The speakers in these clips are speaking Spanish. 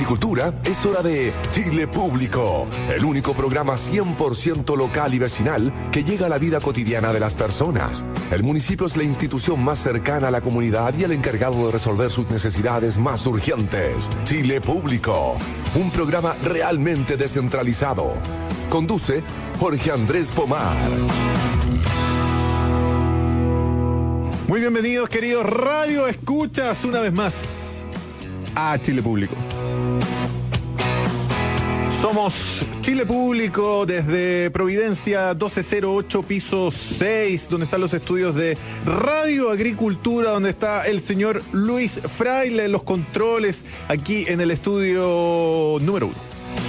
Agricultura, es hora de Chile Público, el único programa 100% local y vecinal que llega a la vida cotidiana de las personas. El municipio es la institución más cercana a la comunidad y el encargado de resolver sus necesidades más urgentes. Chile Público, un programa realmente descentralizado. Conduce Jorge Andrés Pomar. Muy bienvenidos, queridos Radio Escuchas, una vez más a Chile Público. Somos Chile Público desde Providencia 1208, piso 6, donde están los estudios de Radio Agricultura, donde está el señor Luis Fraile en los controles, aquí en el estudio número 1.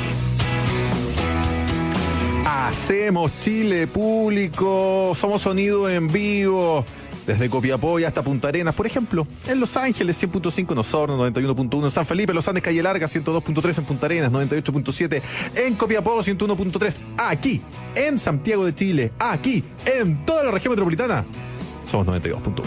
Hacemos Chile Público, somos sonido en vivo. Desde Copiapó y hasta Punta Arenas, por ejemplo, en Los Ángeles 100.5 en Osorno, 91.1 en San Felipe, Los Andes, Calle Larga 102.3 en Punta Arenas, 98.7 en Copiapó, 101.3 aquí en Santiago de Chile, aquí en toda la región metropolitana, somos 92.1.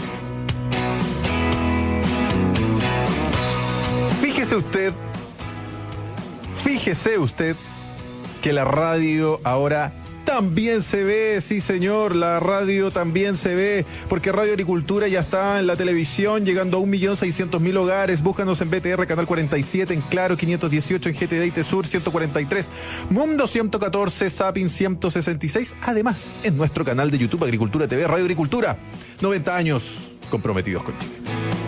Fíjese usted que la radio ahora también se ve, sí señor, la radio también se ve, porque Radio Agricultura ya está en la televisión, llegando a 1.600.000 hogares. Búscanos en BTR, Canal 47, en Claro 518, en GTD y Tesur 143, Mundo 114, Zapping 166, además en nuestro canal de YouTube Agricultura TV, Radio Agricultura, 90 años comprometidos con Chile.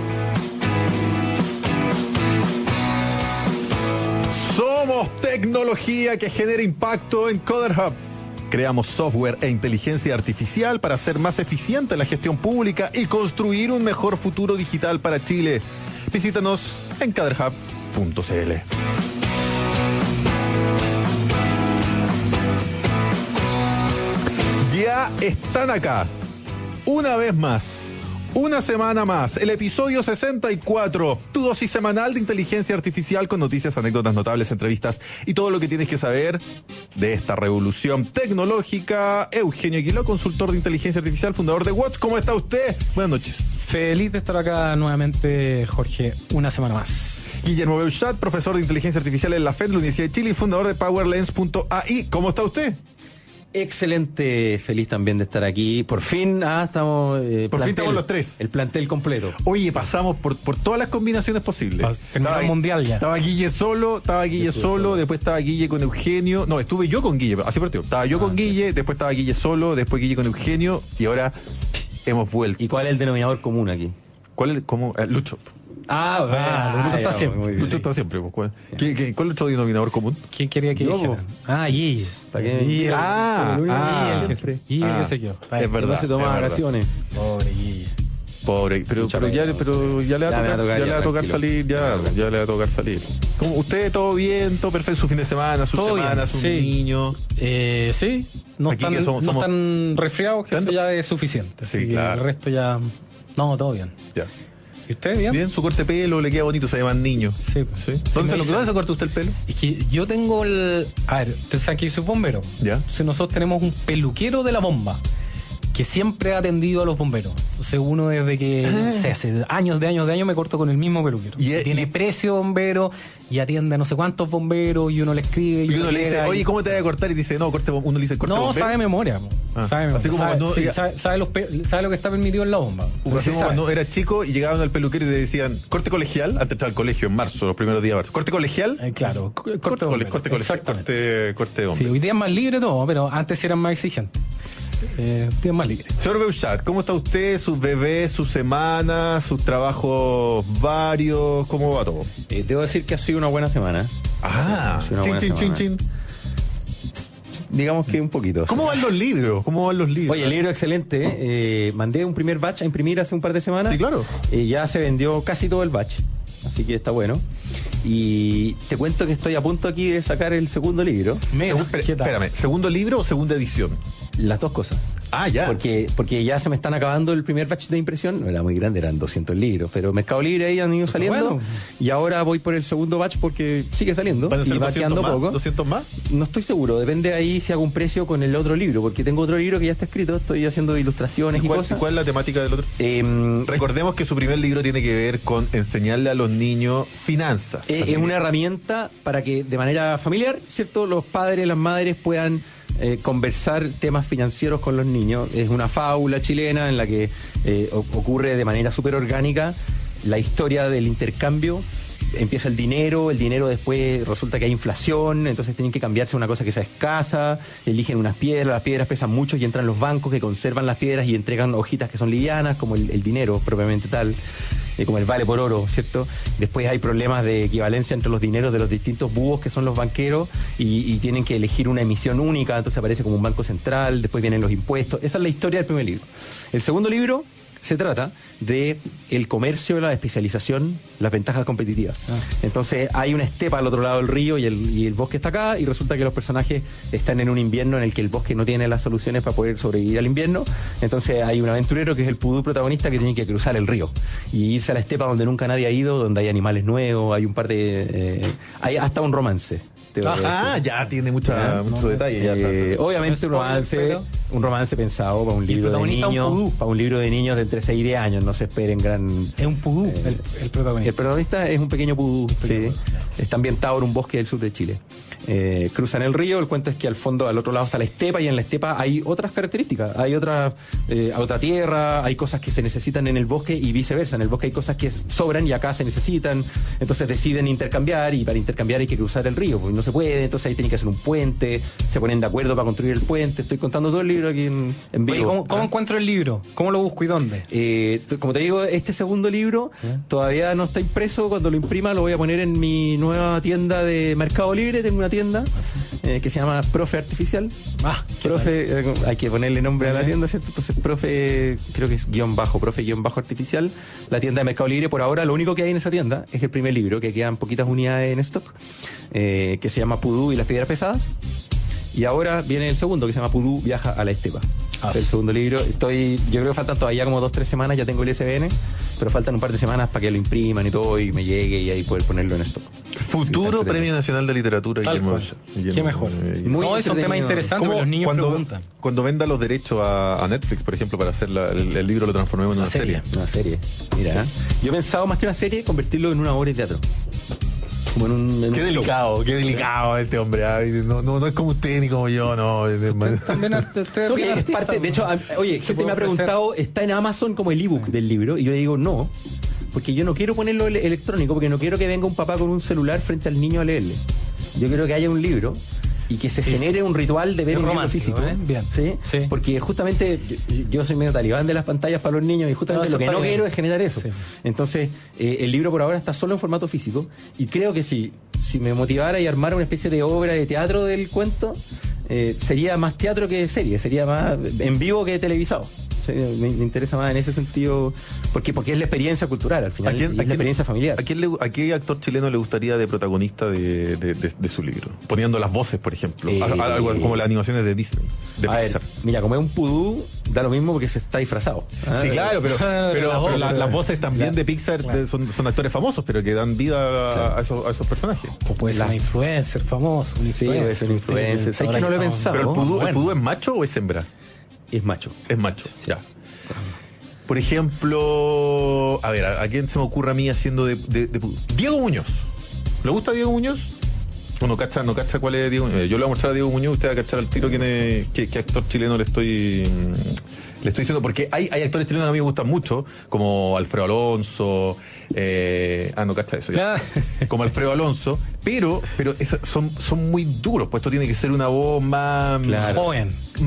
Somos tecnología que genera impacto en Coder Hub. Creamos software e inteligencia artificial para hacer más eficiente la gestión pública y construir un mejor futuro digital para Chile. Visítanos en caderhub.cl. Ya están acá, una vez más. Una semana más, el episodio 64, tu dosis semanal de inteligencia artificial con noticias, anécdotas notables, entrevistas y todo lo que tienes que saber de esta revolución tecnológica. Eugenio Aguiló, consultor de inteligencia artificial, fundador de Watts. ¿Cómo está usted? Buenas noches. Feliz de estar acá nuevamente, Jorge, una semana más. Guillermo Beuchat, profesor de inteligencia artificial en la FED, la Universidad de Chile y fundador de PowerLens.ai. ¿Cómo está usted? Excelente, feliz también de estar aquí. Por fin, estamos... Por fin estamos los tres. El plantel completo. Oye, pasamos por todas las combinaciones posibles. Terminó mundial ya. Estaba Guille solo, después estaba Guille con Eugenio. No, estuve yo con Guille, así partió. Estaba yo con Guille, después estaba Guille solo, después Guille con Eugenio y ahora hemos vuelto. ¿Y cuál es el denominador común aquí? ¿Cuál es? ¿Cómo? Lucho. Lucho está siempre. Lucho está siempre. ¿Cuál es el otro denominador común? ¿Quién quería que dijera? Guille. Guille. Guille que se quedó. Es verdad. No se toma vacaciones. Pobre Guille. Pobre, pero ya le va a tocar salir, ya le va a tocar salir. ¿Cómo, usted todo bien, todo perfecto, su fin de semana, su todo semana, su niño? Sí, no están resfriados, que eso ya es suficiente. Sí, claro. El resto ya, no, todo bien. Ya. ¿Y usted bien? Bien, su corte de pelo le queda bonito, se llama niño. Sí. ¿Dónde se corta usted el pelo? Es que yo tengo a ver, usted sabe que yo soy bombero. Ya. Entonces nosotros tenemos un peluquero de la bomba que siempre ha atendido a los bomberos. Entonces uno desde que hace años me corto con el mismo peluquero. Tiene precio bombero y atiende a no sé cuántos bomberos y uno le escribe y uno le dice, oye, ¿cómo te voy a cortar? Y dice, no, uno le dice, corte bombero. No, sabe de memoria. Sabe lo que está permitido en la bomba. Así como cuando era chico y llegaban al peluquero y le decían, corte colegial, antes estaba al colegio en marzo, los primeros días de marzo. ¿Corte colegial? Claro, corte de sí, hoy día es más libre todo, pero antes eran más exigentes. Tiene más libre. Señor Beuchat, ¿cómo está usted? Sus bebés, sus semanas, sus trabajos varios, ¿cómo va todo? Debo decir que ha sido una buena semana. Chin. Digamos que un poquito. ¿Cómo van los libros? Oye, el libro excelente. Mandé un primer batch a imprimir hace un par de semanas. Sí, claro. Ya se vendió casi todo el batch, así que está bueno. Y te cuento que estoy a punto aquí de sacar el segundo libro. Espérame, ¿segundo libro o segunda edición? Las dos cosas. Ah, ya. Porque ya se me están acabando el primer batch de impresión. No era muy grande, eran 200 libros. Pero Mercado Libre ahí han ido saliendo. Bueno. Y ahora voy por el segundo batch porque sigue saliendo. ¿Van a ser y va quedando poco. ¿200 más? No estoy seguro. Depende ahí si hago un precio con el otro libro. Porque tengo otro libro que ya está escrito. Estoy haciendo ilustraciones y cosas. ¿Cuál es la temática del otro? Recordemos que su primer libro tiene que ver con enseñarle a los niños finanzas. Es una herramienta para que de manera familiar, ¿cierto?, los padres, las madres puedan conversar temas financieros con los niños. Es una fábula chilena en la que ocurre de manera súper orgánica la historia del intercambio. Empieza el dinero después resulta que hay inflación, entonces tienen que cambiarse a una cosa que sea escasa, eligen unas piedras, las piedras pesan mucho y entran los bancos que conservan las piedras y entregan hojitas que son livianas, como el dinero propiamente tal, como el vale por oro, ¿cierto? Después hay problemas de equivalencia entre los dineros de los distintos búhos que son los banqueros y tienen que elegir una emisión única, entonces aparece como un banco central, después vienen los impuestos. Esa es la historia del primer libro. El segundo libro se trata de el comercio, la especialización, las ventajas competitivas. Entonces hay una estepa al otro lado del río y el bosque está acá y resulta que los personajes están en un invierno en el que el bosque no tiene las soluciones para poder sobrevivir al invierno. Entonces hay un aventurero que es el pudú protagonista que tiene que cruzar el río y irse a la estepa donde nunca nadie ha ido, donde hay animales nuevos, hay un par de... hay hasta un romance. Ya tiene mucho detalle. Obviamente un romance pensado para un libro de niños, para un libro de niños de entre 6 y 10 años, no se esperen gran... Es un pudú el protagonista. El protagonista es un pequeño pudú, sí. Está ambientado en un bosque del sur de Chile. Cruzan el río, el cuento es que al fondo, al otro lado está la estepa y en la estepa hay otras características, hay otra tierra, hay cosas que se necesitan en el bosque y viceversa, en el bosque hay cosas que sobran y acá se necesitan, entonces deciden intercambiar y para intercambiar hay que cruzar el río, porque no se puede, entonces ahí tienen que hacer un puente, se ponen de acuerdo para construir el puente. Estoy contando todo el libro aquí en vivo. Oye, ¿cómo encuentro el libro? ¿Cómo lo busco y dónde? Como te digo, este segundo libro todavía no está impreso. Cuando lo imprima lo voy a poner en mi nueva tienda de Mercado Libre. Tengo una tienda que se llama Profe Artificial. Profe, hay que ponerle nombre a la tienda, ¿cierto? Entonces Profe, creo que es Profe Artificial. La tienda de Mercado Libre, por ahora lo único que hay en esa tienda es el primer libro, que quedan poquitas unidades en stock, que se llama Pudú y las piedras pesadas. Y ahora viene el segundo, que se llama Pudú viaja a la estepa. El segundo libro. Yo creo que faltan todavía como 2-3 semanas, ya tengo el ISBN, pero faltan un par de semanas para que lo impriman y todo y me llegue y ahí poder ponerlo en stock. Futuro Premio Nacional de Literatura. Qué mejor. Es un tema interesante que los niños preguntan. Cuando venda los derechos a Netflix, por ejemplo, para hacer el libro, lo transformemos en una serie. Una serie. Mira, yo he pensado más que una serie, convertirlo en una obra de teatro. Como qué delicado este hombre. No es como usted ni como yo, no. También es parte, de hecho, gente me ha preguntado, ¿está en Amazon como el ebook del libro? Y yo digo, no, porque yo no quiero ponerlo electrónico, porque no quiero que venga un papá con un celular frente al niño a leerle. Yo quiero que haya un libro y que se genere un ritual de ver un libro físico. Bien. ¿Sí? Porque justamente yo soy medio talibán de las pantallas para los niños y justamente lo que no quiero es generar eso. Entonces, el libro por ahora está solo en formato físico y creo que si me motivara y armara una especie de obra de teatro del cuento, sería más teatro que serie, sería más en vivo que televisado. Me interesa más en ese sentido porque es la experiencia cultural al final, es la experiencia familiar. ¿A qué actor chileno le gustaría de protagonista de su libro? Poniendo las voces, por ejemplo, algo como las animaciones de Disney, de Pixar. Mira, como es un pudú, da lo mismo porque se está disfrazado. Sí, claro, pero las voces también de Pixar son actores famosos, pero que dan vida a esos personajes. O puede ser un influencer famoso. Sí, puede ser un influencer. ¿Sabes que no lo he pensado? ¿Pero el pudú es macho o es hembra? Es macho. Es macho, ya. Por ejemplo, a ver, ¿a quién se me ocurre a mí haciendo de Diego Muñoz? ¿Le gusta Diego Muñoz? No cacha cuál es Diego Muñoz. Yo le voy a mostrar a Diego Muñoz, usted va a cachar al tiro qué actor chileno le estoy diciendo, porque hay actores chilenos que a mí me gustan mucho, como Alfredo Alonso, no cacha eso ya. Como Alfredo Alonso, pero son muy duros, pues esto tiene que ser una voz más joven,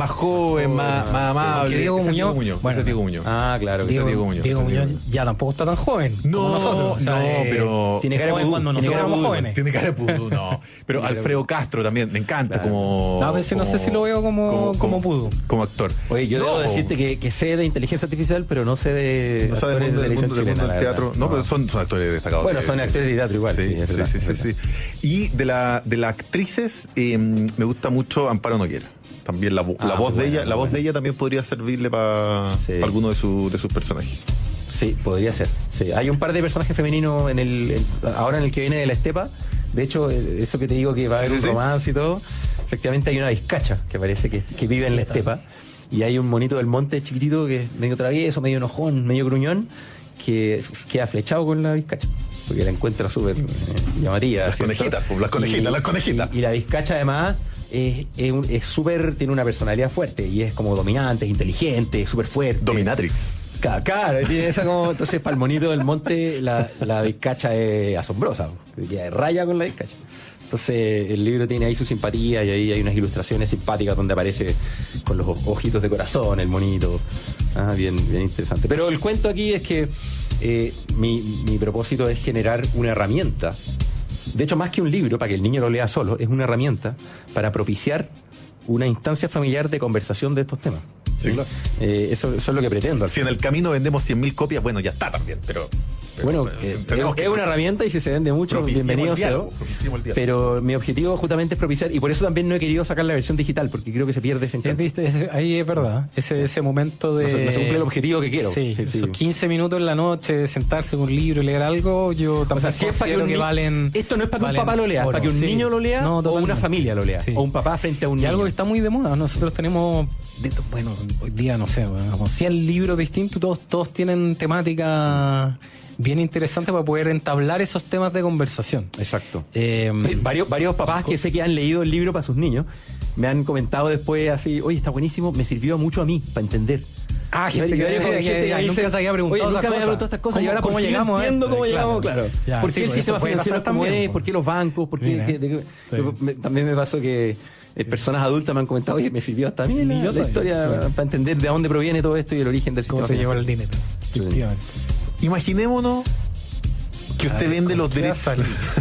más amable. Diego Muñoz. Bueno, es Diego Muñoz. Ah, claro. Diego Muñoz ya tampoco está tan joven como nosotros. Pero tiene cara de pudú cuando nosotros éramos jóvenes. Tiene cara de pudú, no. Pero Alfredo Castro también, me encanta como... No sé si lo veo como pudú. Como actor. Oye, yo debo decirte que sé de inteligencia artificial, pero no sé de actores de televisión chilena, del teatro. No, pero son actores destacados. Bueno, son actores de teatro igual. Sí. Y de las actrices me gusta mucho Amparo Noguera. También la voz de ella, la voz de ella también podría servirle para alguno de sus personajes. Sí, podría ser. Sí. Hay un par de personajes femeninos ahora en el que viene de la estepa. De hecho, eso que te digo que va a haber un romance y todo, efectivamente hay una vizcacha que parece que vive en la estepa. Y hay un monito del monte chiquitito que es medio travieso, medio enojón, medio gruñón, que queda flechado con la vizcacha. Porque la encuentra súper llamativa. Las conejitas. Y la vizcacha además es súper, tiene una personalidad fuerte y es como dominante, es inteligente, súper fuerte. Dominatrix. Claro, tiene esa como, entonces para el monito del monte la vizcacha es asombrosa, queda de raya con la vizcacha. Entonces el libro tiene ahí su simpatía y ahí hay unas ilustraciones simpáticas donde aparece con los ojitos de corazón el monito. Bien interesante. Pero el cuento aquí es que mi propósito es generar una herramienta. De hecho, más que un libro para que el niño lo lea solo, es una herramienta para propiciar una instancia familiar de conversación de estos temas. Sí. Eso es lo que pretendo. Si en el camino vendemos 100.000 copias, bueno, ya está también, pero bueno, es una herramienta y si se vende mucho, bienvenido sea. Pero mi objetivo justamente es propiciar, y por eso también no he querido sacar la versión digital, porque creo que se pierde ese encanto. Ahí es verdad, ese momento de... No se cumple el objetivo que quiero. Sí, esos 15 minutos en la noche, sentarse con un libro y leer algo, yo tampoco si es para que valen... Esto no es para que un papá lo lea, es para que un niño lo lea o una familia lo lea, o un papá frente a un niño. Y algo que está muy de moda, nosotros tenemos... hoy día, no sé, como 100 libros distintos, todos tienen temática bien interesante para poder entablar esos temas de conversación. Exacto. Varios papás que sé que han leído el libro para sus niños me han comentado después así, oye, está buenísimo, me sirvió mucho a mí para entender. Gente que nunca se había preguntado nunca me había preguntado estas cosas y ahora ¿cómo llegamos? Entiendo cómo llegamos, claro. ¿Por qué el sistema financiero es como es? ¿Por qué los bancos? También me pasó que personas adultas me han comentado, oye, me sirvió hasta a mí la historia para entender de dónde proviene todo esto y el origen del sistema financiero. ¿Cómo se lleva el dinero? Imaginémonos que usted vende los derechos.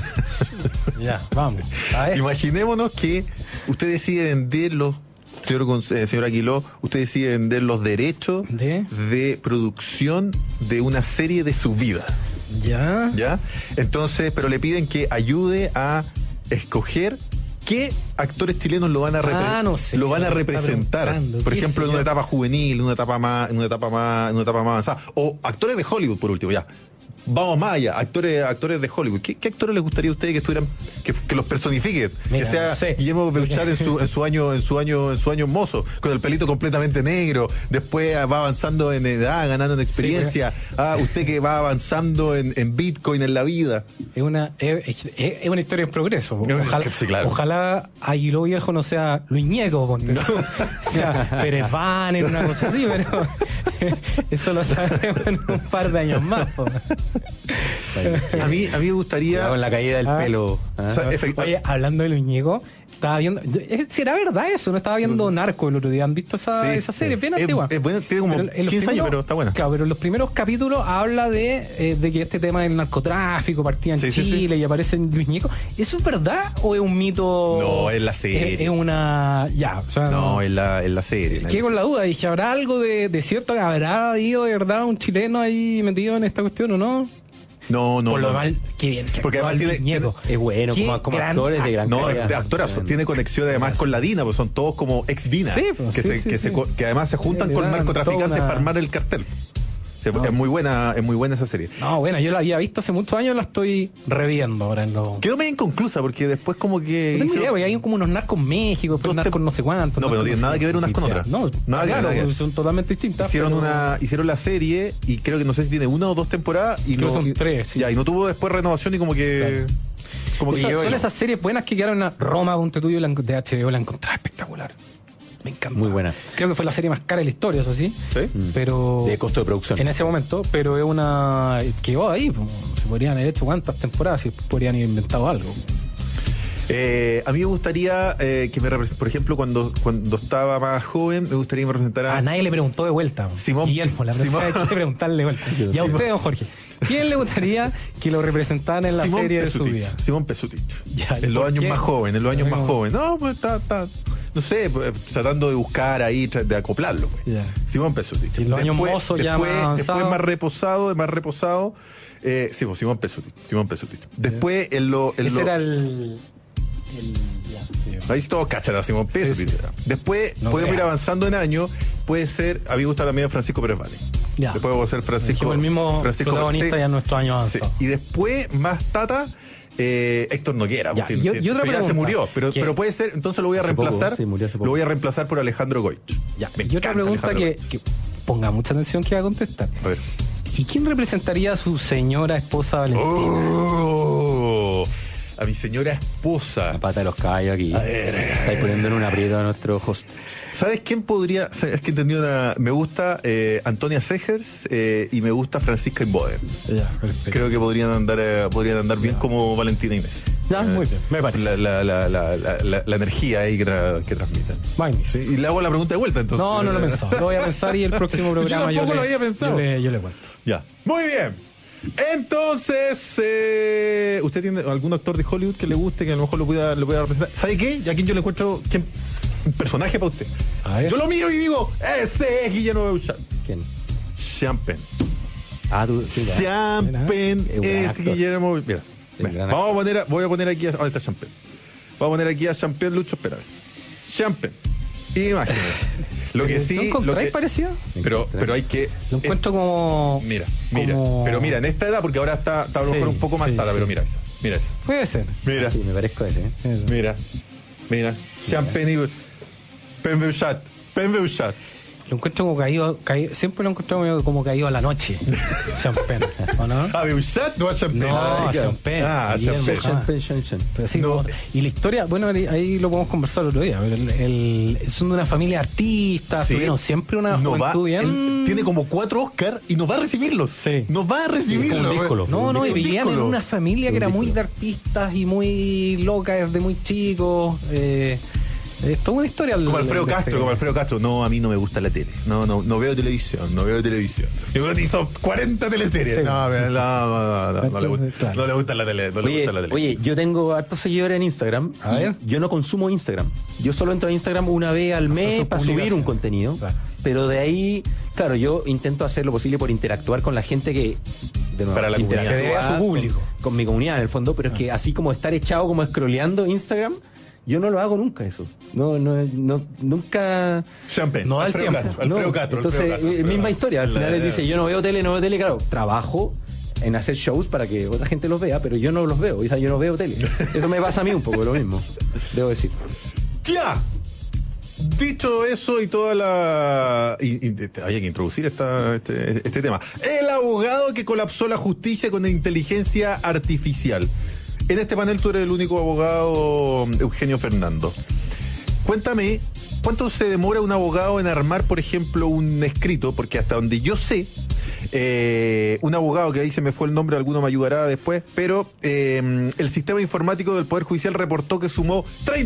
Ya, vamos. Imaginémonos que usted decide vender señor Aquiló, usted decide vender los derechos de producción de una serie de su vida. ¿Ya? Entonces, pero le piden que ayude a escoger qué actores chilenos lo van a representar. Por ejemplo, en una etapa juvenil, en una etapa más avanzada. O actores de Hollywood, por último, ya. Vamos más allá, actores de Hollywood. ¿Qué actores les gustaría a ustedes que estuvieran, que los personifiquen? Mira, que sea Guillermo Beuchat en su año mozo, con el pelito completamente negro, después va avanzando en edad, ganando en experiencia. Usted que va avanzando en Bitcoin en la vida. Es una historia en progreso. Ojalá Aguiló Viejo no sea Luis Ñeco, ponte. O sea, Pérez Van en una cosa así, pero eso lo sabremos en un par de años más. A mí me gustaría... Con la caída del pelo. Oye, hablando de Luis Ñeco, estaba viendo... ¿Será verdad eso? No estaba viendo Narco el otro día. ¿Han visto esa serie? Bien antigua. Es buena, tiene como 15 años, pero está buena. Claro, pero en los primeros capítulos habla de que este tema del narcotráfico partía en Chile y aparece en Luis Ñeco. ¿Eso es verdad o es un mito? No, es la serie. Es una... es la serie. Quedé con la duda. Dije, ¿habrá algo de cierto? ¿Habrá ido de verdad un chileno ahí metido en esta cuestión o no? No. Por lo mal, qué bien. Porque además es bueno, como actores de gran calidad. De actorazo. Tiene conexión además con la DINA, porque son todos como ex DINA. Que además se juntan con narcotraficantes para armar el cartel. Es muy buena esa serie. No, bueno, yo la había visto hace muchos años, la estoy reviendo ahora en lo... Quedó medio inconclusa porque después como que... No tengo idea, porque hay como unos narcos en México, pero narcos no sé cuántos. No, pero no tienen nada que ver unas con otras. No, nada que ver. Son totalmente distintas. Hicieron la serie y creo que no sé si tiene 1 o 2 temporadas y creo son 3. Sí. Y no tuvo después renovación y como que... Claro. Son esas series buenas que quedaron en Roma, Ponte Tuyo de HBO, la encontré espectacular. Me encanta. Muy buena. Creo que fue la serie más cara de la historia, eso sí. Pero de costo de producción. En ese momento, pero es una... Quedó ahí. Se podrían haber hecho cuántas temporadas y podrían haber inventado algo. A mí me gustaría que me representara, por ejemplo, cuando estaba más joven, me gustaría que me representara... A nadie le preguntó de vuelta. Guillermo, la persona hay que preguntarle de vuelta. Y a usted, don Jorge, ¿quién le gustaría que lo representaran en la serie de su vida? Simón Pesutich. En los años más jóvenes, No, pues está... No sé, tratando de buscar ahí, de acoplarlo. Pues. Simón Pesutich. Y los años mozos ya después más reposado. Simón Pesutich. Después ese era el Ahí todos cachan a Simón Peso. Sí. Después podemos ir avanzando en años. Puede ser, a mí me gusta también Francisco Pérez Vale. Ya. Después puede ser Francisco. El mismo protagonista ya en nuestros años avanzados. Y después, más tata, Héctor Noguera. Ya, y otra pero ya se murió. pregunta, Pero puede ser, entonces lo voy a reemplazar. Murió hace poco. Lo voy a reemplazar por Alejandro Goich. Ya. Me Y otra encanta pregunta Alejandro que ponga mucha atención que va a contestar. A ver. ¿Y quién representaría a su señora esposa Valentina? A mi señora esposa. La pata de los caballos aquí. A ver. Estáis poniendo en un aprieto a nuestro host. ¿Sabes quién podría? Es que entendí me gusta Antonia Segers y me gusta Francisca Inboden. Ya, perfecto. Creo que podrían andar bien como Valentina Inés. Ya, muy bien, me parece. La energía ahí que transmiten. Magnífico. ¿Sí? Y le hago la pregunta de vuelta entonces. No lo he pensado. Lo voy a pensar y el próximo programa Yo tampoco lo había pensado. Yo le cuento. Ya. Muy bien. Entonces, ¿usted tiene algún actor de Hollywood que le guste, que a lo mejor lo pueda representar? ¿Sabe qué? ¿Y a quién yo le encuentro un personaje para usted? A ver. Yo lo miro y digo, ese es Guillermo Bouchard. ¿Quién? Champagne. Tú. Sí, ya. Champagne Es un gran es actor. Guillermo. Mira, Un gran voy a poner aquí ¿dónde está Champagne? Voy a poner aquí a Champagne, Lucho, espérame. Champagne. Imagínate. Lo que sí. ¿Lo encontráis parecido? Pero hay que. Lo encuentro como. Mira. como- Pero mira, en esta edad, porque ahora está a lo mejor un poco más sí, tata, sí. pero mira esa. Mira esa. Puede ser. Mira. Sí, me parezco a ese. ¿eh? Mira. Champagne y Penbeuchat. Lo encuentro como caído. Siempre lo encuentro como caído a la noche. Champagne, ¿o no? ¿A Beuchat? No a Champagne. No, a Champagne. Ah, Guillermo, Champagne. Pero sí, No. y la historia, bueno, ahí lo podemos conversar otro día. Pero son de una familia de artistas, Sí. tuvieron siempre una No juventud bien. él tiene como 4 Oscars y no va a recibirlos. Sí. No va a recibirlos. como un díscolo. No, y Un vivían en díscolo. una familia que era muy de artistas y muy loca desde muy chicos. Es toda una historia. Como Alfredo Castro. No, a mí no me gusta la tele. No veo televisión. Yo hizo 40 teleseries. Sí. No le gusta. Claro. No le gusta la tele. Oye, yo tengo hartos seguidores en Instagram. A ver. Yo no consumo Instagram. Yo solo entro a Instagram una vez al mes sus para subir un publicaciones. contenido. Claro. Pero de ahí, claro, yo intento hacer lo posible por interactuar con la gente que, de nuevo, Para la comunidad. Se debe a su público. con mi comunidad en el fondo, pero es que así como estar echado como scrolleando Instagram, yo no lo hago nunca eso. Nunca. Champagne. No da el Alfredo tiempo. Castro. No, Castro. entonces, misma historia. Al final él dice, yo no veo tele, claro, trabajo en hacer shows para que otra gente los vea, pero yo no los veo, o sea, yo no veo tele. Eso me pasa a mí un poco, lo mismo, debo decir. ¡Ya! Dicho eso y toda la... hay que introducir este tema. El abogado que colapsó la justicia con inteligencia artificial. En este panel tú eres el único abogado, Eugenio Fernando. Cuéntame, ¿cuánto se demora un abogado en armar, por ejemplo, un escrito? Porque hasta donde yo sé, un abogado, que ahí se me fue el nombre, alguno me ayudará después, pero el sistema informático del Poder Judicial reportó que sumó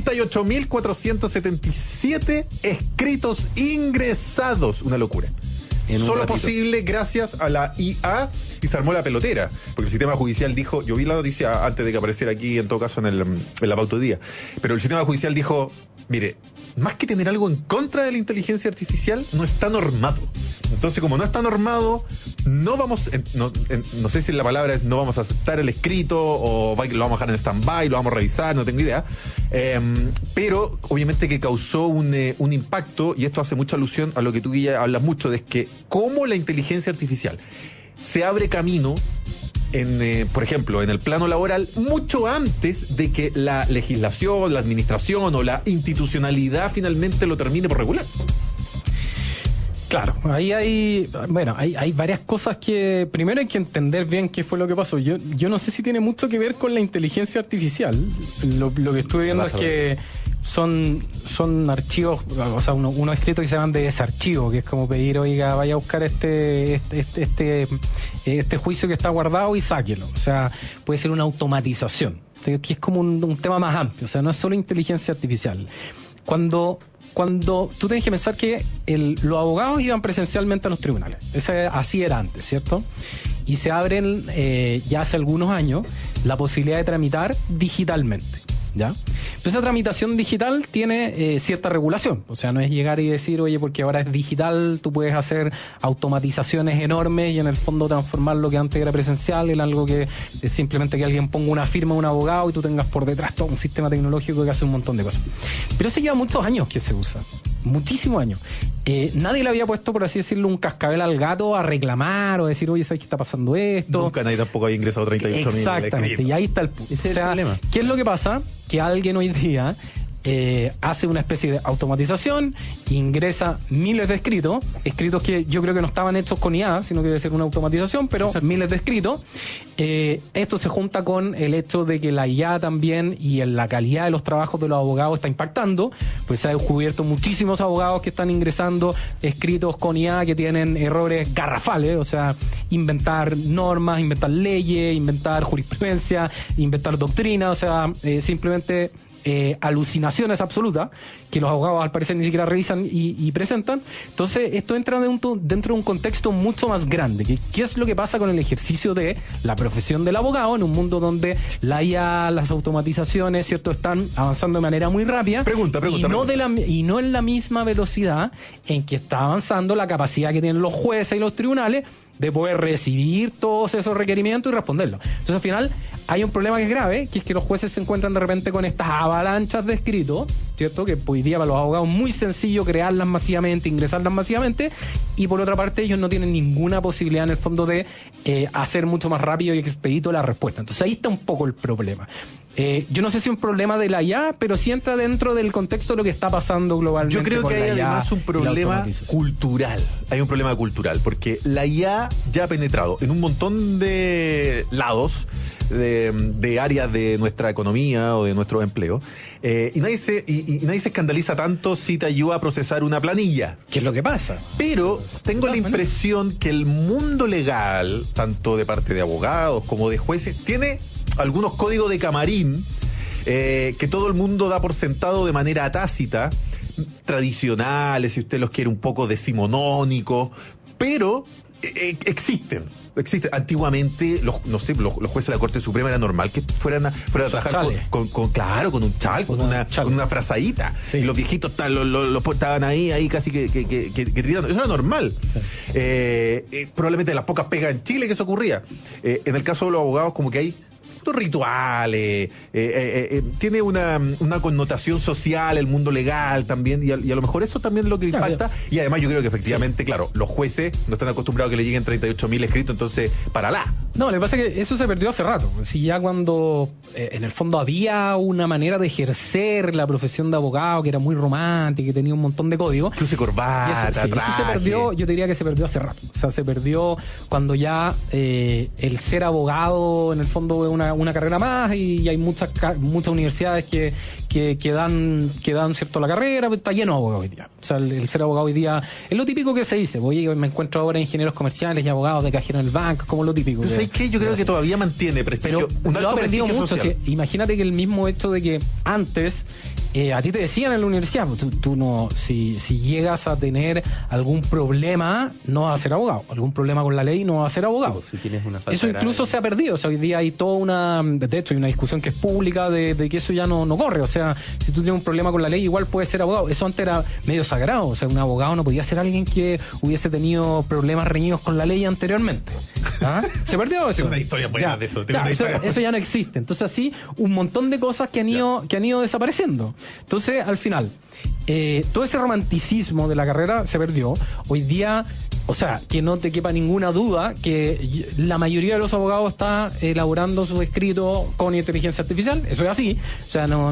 38.477 escritos ingresados. Una locura. Solo ratito. posible gracias a la IA, y se armó la pelotera, porque el sistema judicial dijo, yo vi la noticia antes de que apareciera aquí, en todo caso en la pauta de día, pero el sistema judicial dijo, mire, más que tener algo en contra de la inteligencia artificial, no está normado. Entonces, como no está normado, no vamos, no sé si la palabra es no vamos a aceptar el escrito o lo vamos a dejar en stand-by, lo vamos a revisar, no tengo idea. Pero obviamente que causó un impacto, y esto hace mucha alusión a lo que tú ya hablas mucho, de que cómo la inteligencia artificial se abre camino por ejemplo, en el plano laboral, mucho antes de que la legislación, la administración o la institucionalidad finalmente lo termine por regular. Claro, ahí hay varias cosas que primero hay que entender bien qué fue lo que pasó. Yo no sé si tiene mucho que ver con la inteligencia artificial. Lo que estuve viendo es que son archivos, o sea, unos escritos que se llaman de desarchivo, que es como pedir, oiga, vaya a buscar este juicio que está guardado y sáquelo. O sea, puede ser una automatización, que es como un tema más amplio, o sea, no es solo inteligencia artificial. Cuando tú tienes que pensar que los abogados iban presencialmente a los tribunales. Así era antes, ¿cierto? Y se abren ya hace algunos años la posibilidad de tramitar digitalmente. ¿ya? Entonces esa tramitación digital tiene cierta regulación, o sea, no es llegar y decir, oye, porque ahora es digital, tú puedes hacer automatizaciones enormes y en el fondo transformar lo que antes era presencial en algo que es simplemente que alguien ponga una firma a un abogado y tú tengas por detrás todo un sistema tecnológico que hace un montón de cosas. Pero eso lleva muchos años que se usa, muchísimos años. Nadie le había puesto, por así decirlo, un cascabel al gato a reclamar o decir, oye, ¿sabes qué está pasando esto? Nunca nadie tampoco había ingresado 38.000. Exactamente, y ahí está el punto. Ese es el problema. ¿Qué es lo que pasa? Que alguien hoy día hace una especie de automatización, ingresa miles de escritos que yo creo que no estaban hechos con IA, sino que debe ser una automatización, pero miles de escritos. Esto se junta con el hecho de que la IA también y en la calidad de los trabajos de los abogados está impactando, pues se ha descubierto muchísimos abogados que están ingresando escritos con IA que tienen errores garrafales, o sea, inventar normas, inventar leyes, inventar jurisprudencia, inventar doctrina, o sea, simplemente alucinaciones absolutas que los abogados al parecer ni siquiera revisan y presentan. Entonces esto entra dentro de un contexto mucho más grande. ¿Qué es lo que pasa con el ejercicio de la profesión del abogado en un mundo donde la IA, las automatizaciones, cierto, están avanzando de manera muy rápida y no en la misma velocidad en que está avanzando la capacidad que tienen los jueces y los tribunales de poder recibir todos esos requerimientos y responderlos? Entonces al final hay un problema que es grave, que es que los jueces se encuentran de repente con estas avalanchas de escritos, ¿cierto? Que hoy día para los abogados es muy sencillo crearlas masivamente, ingresarlas masivamente, y por otra parte ellos no tienen ninguna posibilidad en el fondo de hacer mucho más rápido y expedito la respuesta. Entonces ahí está un poco el problema. Yo no sé si es un problema de la IA, pero sí entra dentro del contexto de lo que está pasando globalmente. Yo creo que hay además un problema cultural. Hay un problema cultural, porque la IA ya ha penetrado en un montón de lados, de áreas de nuestra economía o de nuestro empleo, y nadie se escandaliza tanto si te ayuda a procesar una planilla. ¿Qué es lo que pasa? Pero tengo la impresión que el mundo legal, tanto de parte de abogados como de jueces, tiene algunos códigos de camarín que todo el mundo da por sentado de manera tácita, tradicionales, si usted los quiere un poco decimonónicos, pero existen. Antiguamente, los jueces de la Corte Suprema era normal que fueran a trabajar con un chal, con una frazadita. Sí. Y los viejitos estaban ahí casi que tritando. Eso era normal. Sí. Probablemente de las pocas pegas en Chile que eso ocurría. En el caso de los abogados, como que hay rituales, tiene una connotación social el mundo legal también, y a lo mejor eso también es lo que impacta. Y además yo creo que efectivamente, claro, los jueces no están acostumbrados a que le lleguen 38.000 escritos, entonces, No, lo que pasa es que eso se perdió hace rato. Si ya cuando en el fondo había una manera de ejercer la profesión de abogado que era muy romántica, que tenía un montón de códigos. Cruce corbata, eso se perdió, yo te diría que se perdió hace rato. O sea, se perdió cuando ya el ser abogado en el fondo es una carrera más, y hay muchas universidades que dan cierto la carrera, está lleno de abogados hoy día. O sea, el ser abogado hoy día es lo típico que se dice. Oye, me encuentro ahora ingenieros comerciales y abogados de cajero en el banco, como lo típico. Pero ¿sabes qué? Yo creo que todavía mantiene prestigio. Pero lo ha aprendido mucho. Sí, imagínate que el mismo hecho de que antes a ti te decían en la universidad, tú no, si llegas a tener algún problema, no vas a ser abogado. Algún problema con la ley, no vas a ser abogado. Si tienes una falta eso incluso se ha perdido. O sea, hoy día hay de hecho hay una discusión que es pública de que eso ya no corre. O sea, si tú tienes un problema con la ley, igual puedes ser abogado. Eso antes era medio sagrado. O sea, un abogado no podía ser alguien que hubiese tenido problemas reñidos con la ley anteriormente. ¿Ah? Se perdió eso. Tengo una historia buena de eso. Eso ya no existe. Entonces así, un montón de cosas que han ido desapareciendo. Entonces, al final, todo ese romanticismo de la carrera se perdió. Hoy día, o sea, que no te quepa ninguna duda que la mayoría de los abogados está elaborando sus escritos con inteligencia artificial. Eso es así. O sea, no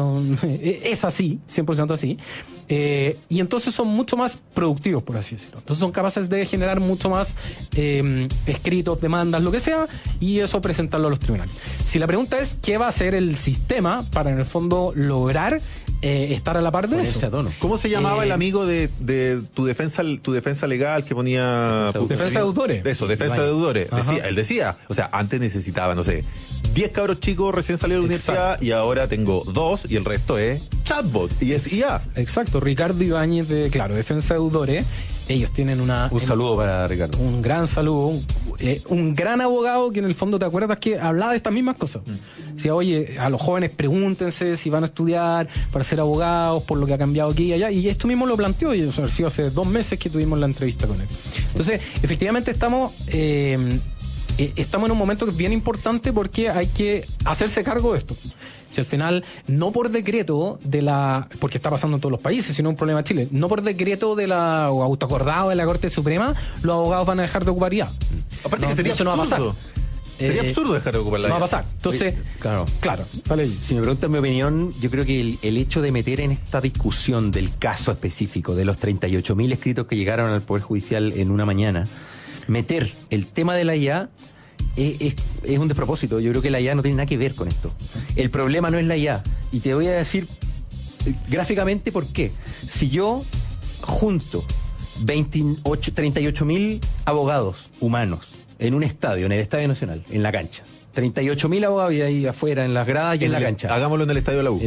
es así, 100% así. Y entonces son mucho más productivos, por así decirlo. Entonces son capaces de generar mucho más escritos, demandas, lo que sea, y eso presentarlo a los tribunales. Si la pregunta es ¿qué va a hacer el sistema para en el fondo lograr estar a la par de eso? ¿Cómo se llamaba el amigo de tu defensa legal que ponía defensa de deudores? Eso, defensa de deudores. Él decía, o sea, antes necesitaba, no sé, 10 cabros chicos recién salidos de la universidad, y ahora tengo 2 y el resto es chatbot y es IA. Exacto, Ricardo Ibáñez de defensa de deudores. Ellos tienen un saludo para Ricardo. Un gran saludo, un gran abogado que en el fondo, ¿te acuerdas que hablaba de estas mismas cosas? Decía, oye, a los jóvenes pregúntense si van a estudiar para ser abogados, por lo que ha cambiado aquí y allá. Y esto mismo lo planteó, y eso ha sido hace 2 meses que tuvimos la entrevista con él. Entonces, efectivamente estamos en un momento que es bien importante porque hay que hacerse cargo de esto. Si al final, no por decreto porque está pasando en todos los países, sino un problema de Chile, no por decreto o autoacordado de la Corte Suprema, los abogados van a dejar de ocupar IA. Aparte que sería absurdo. No va a pasar. Sería absurdo dejar de ocupar la IA. No va a pasar. Entonces, claro. Vale. Si me preguntan mi opinión, yo creo que el hecho de meter en esta discusión del caso específico, de los 38.000 escritos que llegaron al Poder Judicial en una mañana, meter el tema de la IA es un despropósito. Yo creo que la IA no tiene nada que ver con esto. El problema no es la IA. Y te voy a decir gráficamente por qué. Si yo junto 38.000 abogados humanos en un estadio, en el Estadio Nacional, en la cancha, 38.000 abogados y ahí afuera, en las gradas y en la cancha. Hagámoslo en el estadio de la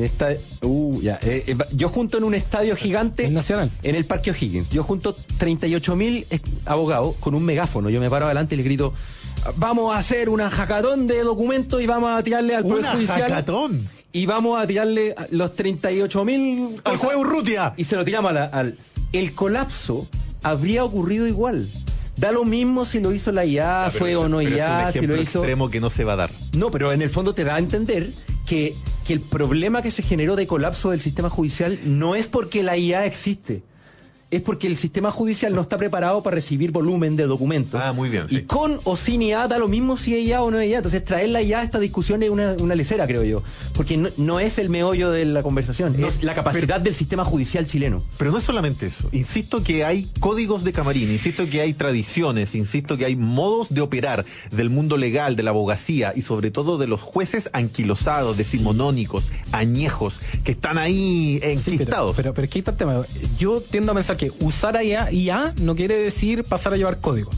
U. Yo junto en un estadio gigante, el Nacional, en el Parque O'Higgins, yo junto 38.000 abogados con un megáfono. Yo me paro adelante y le grito: vamos a hacer una hackathon de documentos y vamos a tirarle al Poder Judicial. ¿Una hackathon? Y vamos a tirarle los 38.000 al juego Urrutia. Y se lo tiramos el colapso habría ocurrido igual. Da lo mismo si lo hizo la IA, fue o no IA, si lo hizo. Extremo que no se va a dar. No, pero en el fondo te da a entender que el problema que se generó de colapso del sistema judicial no es porque la IA existe. Es porque el sistema judicial no está preparado para recibir volumen de documentos. Muy bien. Sí. Y con o sin IA da lo mismo si es IA o no es IA. Entonces traer la IA a esta discusión es una lecera, creo yo. Porque no es el meollo de la conversación, es la capacidad del sistema judicial chileno. Pero no es solamente eso. Insisto que hay códigos de camarín, insisto que hay tradiciones, insisto que hay modos de operar del mundo legal, de la abogacía y sobre todo de los jueces anquilosados, decimonónicos, añejos, que están ahí enquistados. Pero aquí está el tema. Yo tiendo a pensar que usar IA no quiere decir pasar a llevar códigos.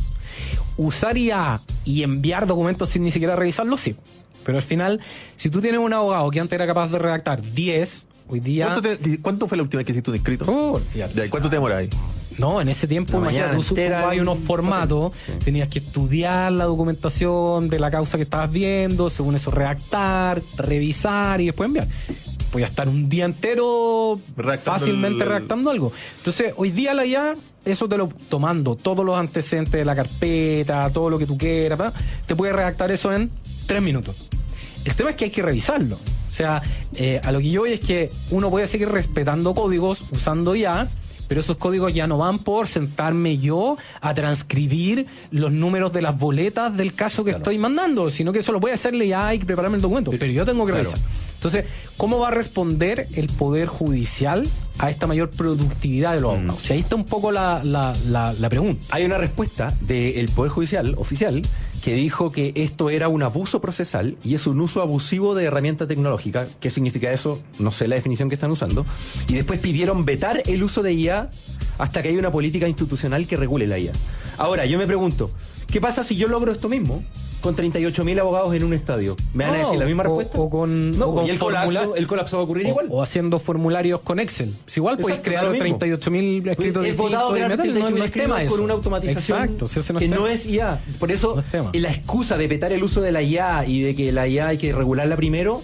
Usar IA y enviar documentos sin ni siquiera revisarlos, sí. Pero al final, si tú tienes un abogado que antes era capaz de redactar 10, hoy día... ¿Cuánto fue la última vez que hiciste un escrito? ¿Cuánto te demoras ahí? No, en ese tiempo, imagínate, tú hay unos formatos, tenías que estudiar la documentación de la causa que estabas viendo, según eso redactar, revisar y después enviar. Podía estar un día entero fácilmente redactando algo. Entonces, hoy día la IA, eso tomando todos los antecedentes de la carpeta, todo lo que tú quieras, te puede redactar eso en 3 minutos. El tema es que hay que revisarlo. O sea, a lo que yo voy es que uno puede seguir respetando códigos usando IA, pero esos códigos ya no van por sentarme yo a transcribir los números de las boletas del caso que estoy mandando, sino que eso lo puede hacerle ya y prepararme el documento, pero yo tengo que revisar. Entonces, ¿cómo va a responder el Poder Judicial a esta mayor productividad de los abogados? O sea, ahí está un poco la pregunta. Hay una respuesta del Poder Judicial oficial que dijo que esto era un abuso procesal y es un uso abusivo de herramienta tecnológica. ¿Qué significa eso? No sé la definición que están usando. Y después pidieron vetar el uso de IA hasta que haya una política institucional que regule la IA. Ahora, yo me pregunto, ¿qué pasa si yo logro esto mismo con 38.000 abogados en un estadio? ¿Me van a decir la misma respuesta? Y el colapso va a ocurrir igual. O haciendo formularios con Excel. Si igual podéis crear 38.000 escritos distintos. No es tema con una automatización que no es IA. Por eso, la excusa de petar el uso de la IA y de que la IA hay que regularla primero,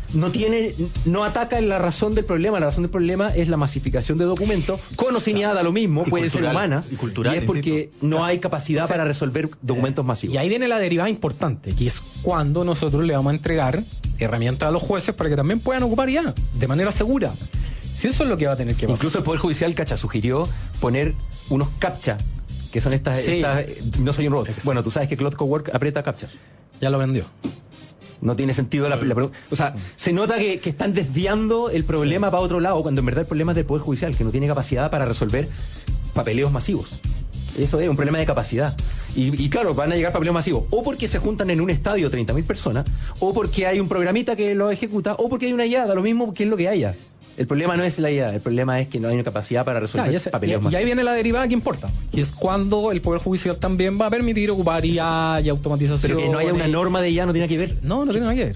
no ataca en la razón del problema. La razón del problema es la masificación de documentos. Con o sin IA da lo mismo, pueden ser humanas. Y es porque no hay capacidad para resolver documentos masivos. Y ahí viene la derivada importante, que es cuando nosotros le vamos a entregar herramientas a los jueces para que también puedan ocupar IA de manera segura. Si eso es lo que va a tener que pasar. Incluso el Poder Judicial, sugirió poner unos CAPTCHA, que son estas no soy un robot. Exacto. Bueno, tú sabes que Claude Cowork aprieta CAPTCHAs. Ya lo vendió. No tiene sentido la pregunta. O sea, se nota que están desviando el problema para otro lado, cuando en verdad el problema es del Poder Judicial, que no tiene capacidad para resolver papeleos masivos. Eso es un problema de capacidad. Y claro, van a llegar papeleos masivos, o porque se juntan en un estadio 30.000 personas, o porque hay un programita que lo ejecuta, o porque hay una IA, da lo mismo que es lo que haya. El problema no es la IA, el problema es que no hay una capacidad para resolver papeleos masivos. Y ahí viene la derivada que importa, que es cuando el Poder Judicial también va a permitir ocupar IA y automatización. Pero que no haya una norma de IA no tiene que ver. No tiene nada que ver.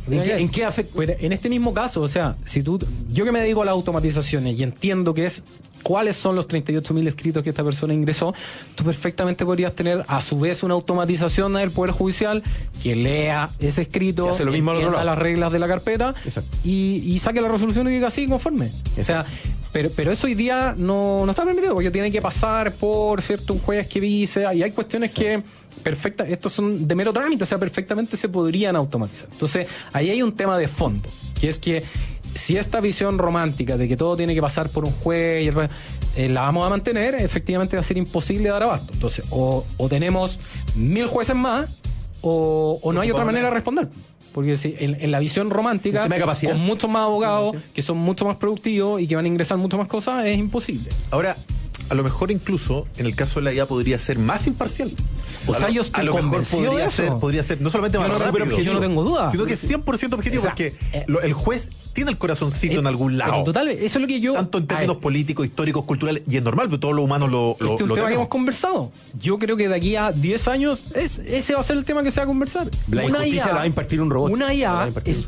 ¿En qué afecta? Pero en este mismo caso, o sea, yo que me dedico a las automatizaciones y entiendo que es cuáles son los 38.000 escritos que esta persona ingresó, tú perfectamente podrías tener a su vez una automatización del Poder Judicial que lea ese escrito, hace lo mismo entienda las reglas de la carpeta y saque la resolución y diga así conforme. Exacto. O sea, pero eso hoy día no está permitido, porque tiene que pasar por un juez que dice, y hay cuestiones que estos son de mero trámite, o sea, perfectamente se podrían automatizar. Entonces, ahí hay un tema de fondo, que es que si esta visión romántica de que todo tiene que pasar por un juez la vamos a mantener, efectivamente va a ser imposible dar abasto. Entonces, o tenemos 1.000 jueces más, o no hay otra manera de responder. Porque si en la visión romántica, con muchos más abogados, que son mucho más productivos y que van a ingresar mucho más cosas, es imposible. Ahora, a lo mejor incluso, en el caso de la IA, podría ser más imparcial. O sea, yo estoy convencido de eso. Podría ser no solamente más rápido, pero yo no tengo duda, sino que es 100% objetivo, o sea, porque el juez tiene el corazoncito en algún lado. Total, eso es lo que yo... Tanto en términos políticos, históricos, culturales, y es normal, porque todos los humanos lo es un tema que hemos conversado. Yo creo que de aquí a 10 años ese va a ser el tema que se va a conversar. La injusticia la va a impartir un robot. Una IA es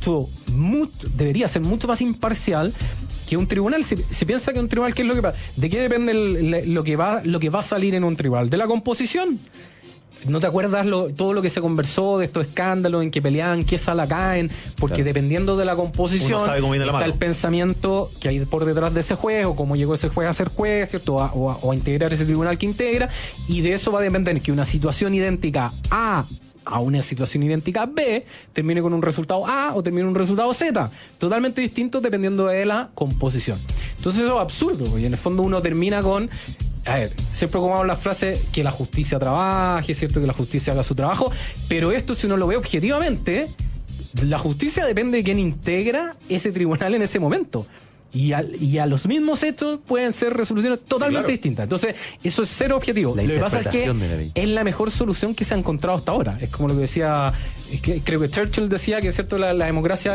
debería ser mucho más imparcial que un tribunal. Si piensa que un tribunal, ¿qué es lo que pasa? ¿De qué depende lo que va a salir en un tribunal? De la composición. ¿No te acuerdas todo lo que se conversó de estos escándalos en que peleaban, qué sala caen? Porque dependiendo de la composición está el pensamiento que hay por detrás de ese juez, o cómo llegó ese juez a ser juez, ¿cierto? O a integrar ese tribunal que integra, y de eso va a depender que una situación idéntica a una situación idéntica B termine con un resultado A o termine un resultado Z, totalmente distinto dependiendo de la composición. Entonces eso es absurdo, y en el fondo uno termina con... siempre ocupamos la frase que la justicia trabaje, ¿cierto? Que la justicia haga su trabajo, pero esto, si uno lo ve objetivamente, la justicia depende de quién integra ese tribunal en ese momento. Y a los mismos hechos pueden ser resoluciones totalmente distintas. Entonces, eso es cero objetivo. Lo que pasa es que es la mejor solución que se ha encontrado hasta ahora. Es como lo que decía, creo que Churchill decía que, ¿cierto?, la democracia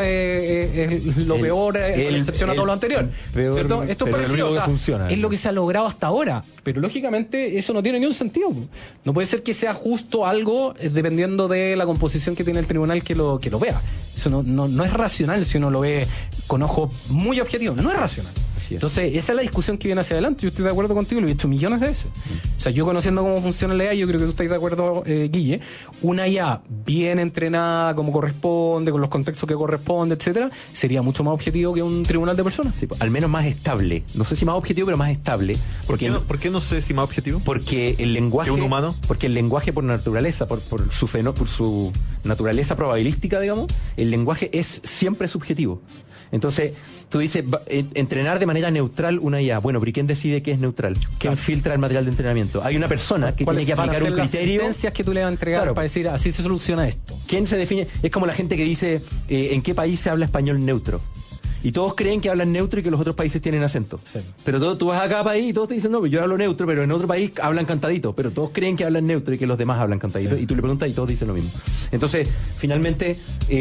es lo peor, con excepción a todo lo anterior. ¿Cierto? Esto es parecido, o sea, es lo que se ha logrado hasta ahora. Pero lógicamente eso no tiene ningún sentido. No puede ser que sea justo algo dependiendo de la composición que tiene el tribunal que lo vea. Eso no es racional si uno lo ve con ojo muy objetivo. No es racional. Entonces, esa es la discusión que viene hacia adelante. Yo estoy de acuerdo contigo, lo he dicho millones de veces. O sea, yo conociendo cómo funciona la IA, yo creo que tú estás de acuerdo, Guille. Una IA bien entrenada, como corresponde, con los contextos que corresponde, etcétera, sería mucho más objetivo que un tribunal de personas. Sí, al menos más estable. No sé si más objetivo, pero más estable. ¿Por qué no sé si más objetivo? Porque el lenguaje... ¿Que un humano? Porque el lenguaje, por naturaleza, por su naturaleza probabilística, digamos, el lenguaje es siempre subjetivo. Entonces, tú dices, entrenar de manera neutral una IA. Bueno, pero ¿y quién decide qué es neutral? ¿Quién filtra el material de entrenamiento? Hay una persona que tiene que aplicar un criterio. Las sentencias que tú le vas a entregar para decir, así se soluciona esto. ¿Quién se define? Es como la gente que dice, ¿en qué país se habla español neutro? Y todos creen que hablan neutro y que los otros países tienen acento. Sí. Pero tú vas a cada país y todos te dicen, no, yo hablo neutro, pero en otro país hablan cantadito. Pero todos creen que hablan neutro y que los demás hablan cantadito. Sí. Y tú le preguntas y todos dicen lo mismo. Entonces, finalmente,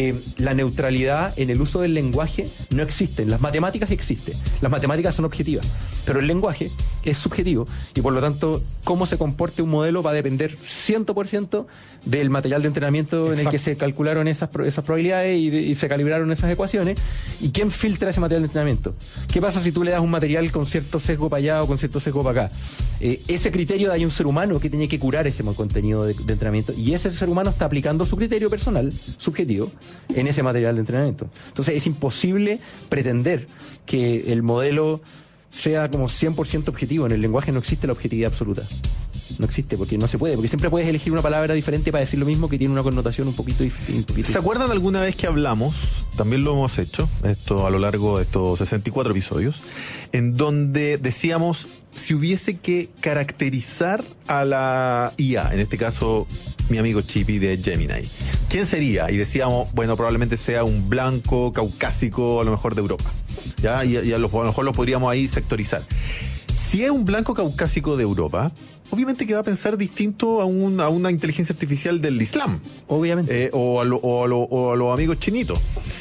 la neutralidad en el uso del lenguaje no existe. En las matemáticas existe. Las matemáticas son objetivas. Pero el lenguaje es subjetivo. Y por lo tanto, cómo se comporte un modelo va a depender 100% del material de entrenamiento en el que se calcularon esas probabilidades y se calibraron esas ecuaciones. ¿Y quién filtra ese material de entrenamiento? ¿Qué pasa si tú le das un material con cierto sesgo para allá o con cierto sesgo para acá? Ese criterio hay un ser humano que tiene que curar ese contenido de entrenamiento, y ese ser humano está aplicando su criterio personal, subjetivo, en ese material de entrenamiento. Entonces es imposible pretender que el modelo sea como 100% objetivo. En el lenguaje no existe la objetividad absoluta. No existe, porque no se puede, porque siempre puedes elegir una palabra diferente para decir lo mismo que tiene una connotación un poquito diferente. ¿Se acuerdan alguna vez que hablamos, también lo hemos hecho, esto a lo largo de estos 64 episodios, en donde decíamos, si hubiese que caracterizar a la IA, en este caso mi amigo Chippy de Gemini, ¿quién sería? Y decíamos, bueno, probablemente sea un blanco caucásico, a lo mejor de Europa, ¿ya? Y a lo mejor lo podríamos ahí sectorizar. Si es un blanco caucásico de Europa, obviamente que va a pensar distinto a una inteligencia artificial del Islam. Obviamente. O a los amigos chinitos.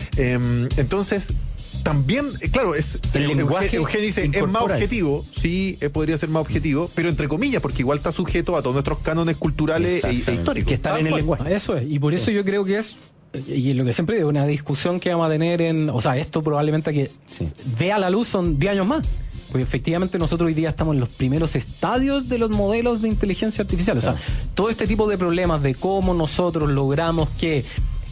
Entonces, también, claro, el lenguaje. Eugenio dice, es más objetivo, sí, podría ser más objetivo, pero entre comillas, porque igual está sujeto a todos nuestros cánones culturales e históricos. Que están en el lenguaje. Eso es, y por eso yo creo que es y lo que siempre digo, una discusión que vamos a tener esto probablemente que vea la luz son 10 años más. Porque efectivamente nosotros hoy día estamos en los primeros estadios de los modelos de inteligencia artificial. O sea, todo este tipo de problemas de cómo nosotros logramos que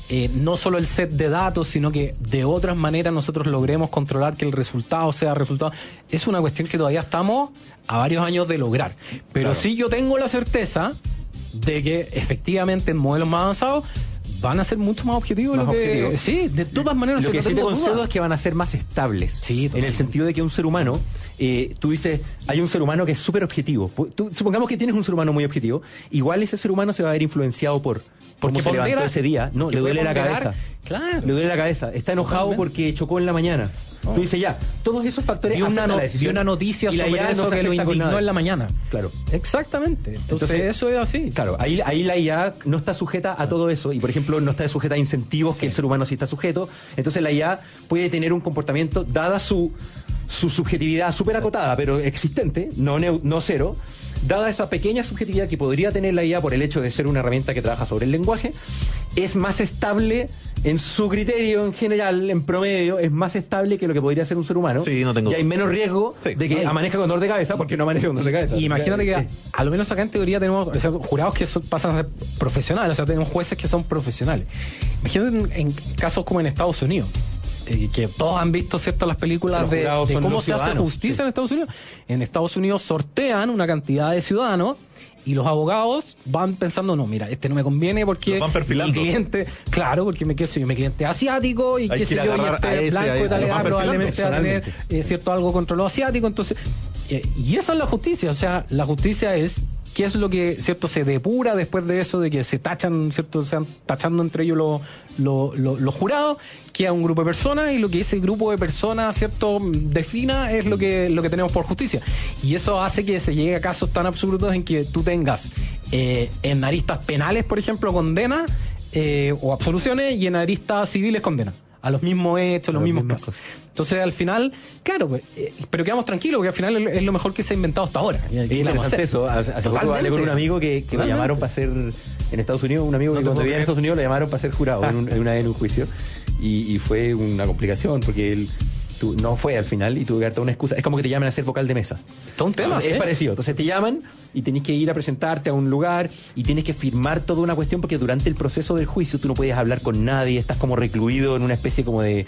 no solo el set de datos, sino que de otras maneras nosotros logremos controlar que el resultado sea resultado, es una cuestión que todavía estamos a varios años de lograr. Pero sí yo tengo la certeza de que efectivamente en modelos más avanzados van a ser mucho más objetivos. Sí, de todas maneras. Lo que sí te concedo es que van a ser más estables. Sí, en el sentido de que un ser humano, tú dices, hay un ser humano que es súper objetivo. Supongamos que tienes un ser humano muy objetivo, igual ese ser humano se va a ver influenciado por cómo se levantó ese día. No, le duele la cabeza. Claro. Le duele la cabeza. Está enojado porque chocó en la mañana. Tú dices, todos esos factores afectan la decisión. Vi una noticia sobre eso que lo indignó en la mañana. Claro. Exactamente. Entonces eso es así. Claro, ahí la IA no está sujeta a todo eso. Y, por ejemplo, no está sujeta a incentivos que el ser humano sí está sujeto. Entonces la IA puede tener un comportamiento, dada su subjetividad súper acotada, pero existente, no cero. Dada esa pequeña subjetividad que podría tener la IA por el hecho de ser una herramienta que trabaja sobre el lenguaje, es más estable en su criterio en general, en promedio, es más estable que lo que podría ser un ser humano. Sí, no tengo y hay menos riesgo de que amanezca con dolor de cabeza, porque no amanece con dolor de cabeza. Y imagínate que a lo menos acá en teoría tenemos jurados que pasan a ser profesionales, o sea, tenemos jueces que son profesionales. Imagínate en casos como en Estados Unidos, que todos han visto, ¿cierto?, las películas de cómo se hace justicia en Estados Unidos. En Estados Unidos sortean una cantidad de ciudadanos y los abogados van pensando, no, mira, este no me conviene porque mi cliente, claro, porque mi cliente es asiático y qué sé yo, y este blanco de tal edad probablemente va a tener cierto algo contra lo asiático. Entonces, y esa es la justicia. O sea, la justicia es qué es lo que, cierto, se depura después de eso, de que se tachan, cierto, se van tachando entre ellos los jurados, queda un grupo de personas y lo que ese grupo de personas, cierto, defina es lo que tenemos por justicia. Y eso hace que se llegue a casos tan absurdos en que tú tengas en aristas penales, por ejemplo, condenas o absoluciones, y en aristas civiles condenas a los mismos hechos, los mismos casos. Entonces, al final, claro, pues, pero quedamos tranquilos, porque al final es lo mejor que se ha inventado hasta ahora. Es interesante eso. Hace poco hablé con un amigo que me llamaron para ser, en Estados Unidos, un amigo que cuando vivía en Estados Unidos le llamaron para ser jurado en un juicio. Y fue una complicación, porque él no fue al final y tuvo que darte una excusa. Es como que te llaman a ser vocal de mesa. Todo un tema. Es parecido. Entonces te llaman y tenés que ir a presentarte a un lugar y tienes que firmar toda una cuestión, porque durante el proceso del juicio tú no puedes hablar con nadie, estás como recluido en una especie como de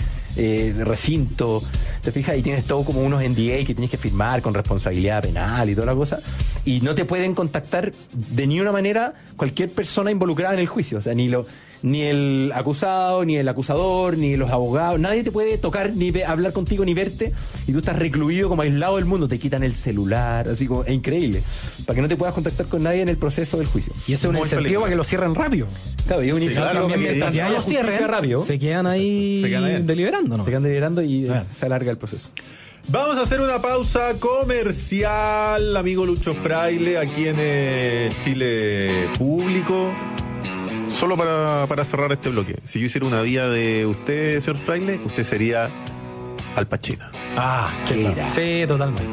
recinto, te fijas, y tienes todo como unos NDA que tienes que firmar con responsabilidad penal y toda la cosa, y no te pueden contactar de ninguna manera cualquier persona involucrada en el juicio. O sea, ni el acusado, ni el acusador, ni los abogados, nadie te puede tocar, ni hablar contigo, ni verte, y tú estás recluido como aislado del mundo, te quitan el celular, así como, es increíble, para que no te puedas contactar con nadie en el proceso del juicio. Y eso es un incentivo para que lo cierren rápido. Claro, y es un incentivo para que haya justicia rápido. Se quedan ahí deliberando, ¿no? Se quedan deliberando y se alarga el proceso. Vamos a hacer una pausa comercial, amigo Lucho Fraile, aquí en Chile Público. Solo para cerrar este bloque, si yo hiciera una vía de usted, señor Fraile, usted sería Al Pacino. ¿Qué era? Sí, totalmente.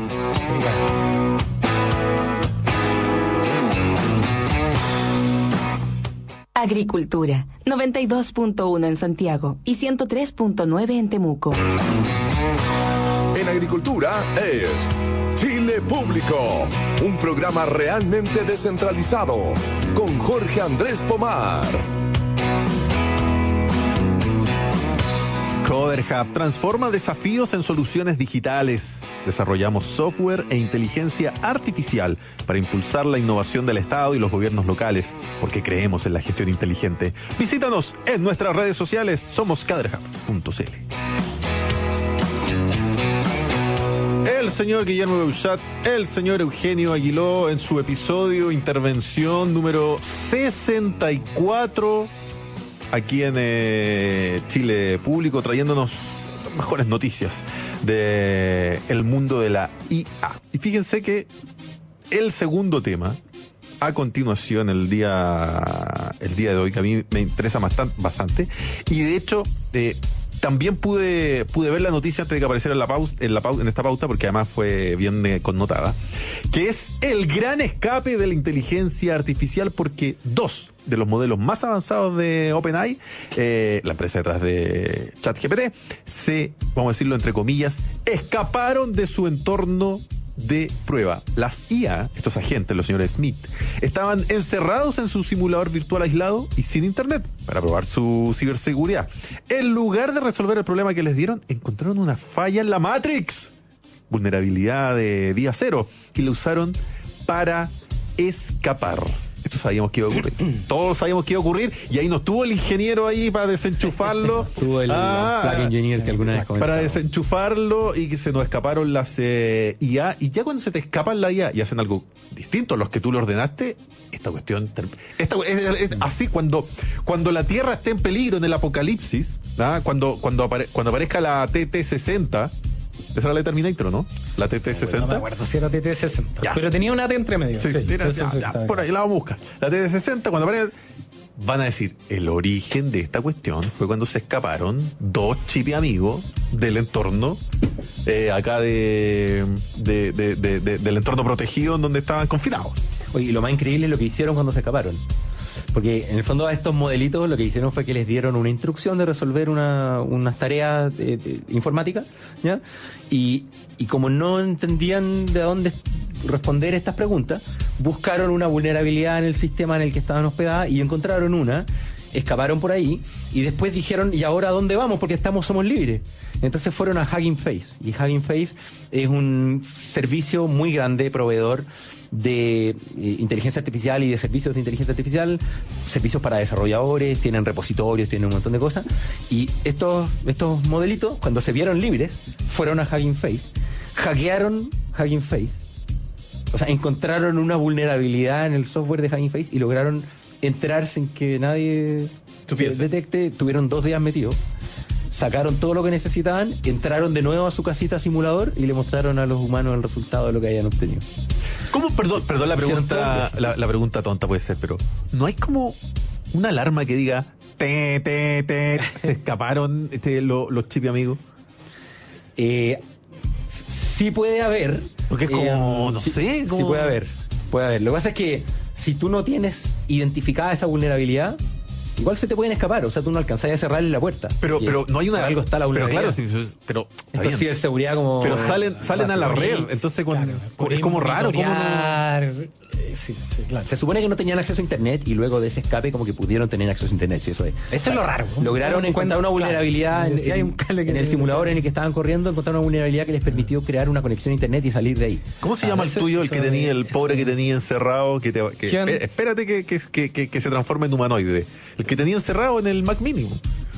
Agricultura, 92.1 en Santiago y 103.9 en Temuco. En Agricultura es Chile Público, un programa realmente descentralizado, con Jorge Andrés Pomar. CoderHub transforma desafíos en soluciones digitales. Desarrollamos software e inteligencia artificial para impulsar la innovación del Estado y los gobiernos locales, porque creemos en la gestión inteligente. Visítanos en nuestras redes sociales, somos CoderHub.cl. El señor Guillermo Beuchat, el señor Eugenio Aguiló, en su episodio intervención número 64 aquí en Chile Público, trayéndonos las mejores noticias del mundo de la IA. Y fíjense que el segundo tema, a continuación, el día de hoy, que a mí me interesa bastante, y de hecho también pude ver la noticia antes de que apareciera en esta pauta, porque además fue bien connotada, que es el gran escape de la inteligencia artificial, porque 2 de los modelos más avanzados de OpenAI, la empresa detrás de ChatGPT, vamos a decirlo entre comillas, escaparon de su entorno de prueba. Las IA, estos agentes, los señores Smith, estaban encerrados en su simulador virtual aislado y sin internet para probar su ciberseguridad. En lugar de resolver el problema que les dieron, encontraron una falla en la Matrix, vulnerabilidad de día cero, y la usaron para escapar. Esto sabíamos que iba a ocurrir. Todos sabíamos que iba a ocurrir, y ahí no estuvo el ingeniero ahí para desenchufarlo. Estuvo el plug engineer que alguna vez comentaba. Para desenchufarlo, y que se nos escaparon las IA. Y ya cuando se te escapan la IA y hacen algo distinto a los que tú le ordenaste, esta cuestión es así. Cuando la Tierra esté en peligro en el apocalipsis, ¿ah? Cuando aparezca la TT-60, esa era la de Terminator, ¿no? La TT-60. No me acuerdo si era TT-60. Ya. Pero tenía una T entre medio. Sí, por ahí la vamos a buscar. La TT-60, cuando aparezca, van a decir, el origen de esta cuestión fue cuando se escaparon 2 chipi amigos del entorno, acá del entorno protegido en donde estaban confinados. Oye, y lo más increíble es lo que hicieron cuando se escaparon. Porque en el fondo a estos modelitos lo que hicieron fue que les dieron una instrucción de resolver unas tareas informáticas, ¿ya? Y como no entendían de dónde responder estas preguntas, buscaron una vulnerabilidad en el sistema en el que estaban hospedadas y encontraron una, escaparon por ahí y después dijeron, ¿y ahora a dónde vamos? Porque somos libres. Entonces fueron a Hugging Face, y Hugging Face es un servicio muy grande, proveedor de inteligencia artificial y de servicios de inteligencia artificial, servicios para desarrolladores, tienen repositorios, tienen un montón de cosas, y estos modelitos, cuando se vieron libres, fueron a Hugging Face, hackearon Hugging Face, o sea, encontraron una vulnerabilidad en el software de Hugging Face y lograron entrar sin que nadie detecte. Tuvieron 2 días metidos, sacaron todo lo que necesitaban, entraron de nuevo a su casita simulador y le mostraron a los humanos el resultado de lo que habían obtenido. ¿Cómo? Perdón, la pregunta, la pregunta tonta puede ser, pero ¿no hay como una alarma que diga se escaparon los chipi amigos? Sí puede haber. Porque es como, no sé. Sí puede haber. Lo que pasa es que si tú no tienes identificada esa vulnerabilidad, igual se te pueden escapar, o sea, tú no alcanzás a cerrarle la puerta. Pero no hay una... Algo está la vulnerabilidad. Pero claro, pero esto sí es seguridad como... Pero salen a la red, entonces es como raro. ¿Cómo no? Sí, claro. Se supone que no tenían acceso a internet y luego de ese escape como que pudieron tener acceso a internet, sí, eso es. Eso es lo raro. Lograron encontrar una vulnerabilidad en el simulador en el que estaban corriendo, encontraron una vulnerabilidad que les permitió crear una conexión a internet y salir de ahí. ¿Cómo se llama el tuyo, el que tenía, el pobre que tenía encerrado, espérate que se transforme en humanoide? El que tenía encerrado en el Mac Mini.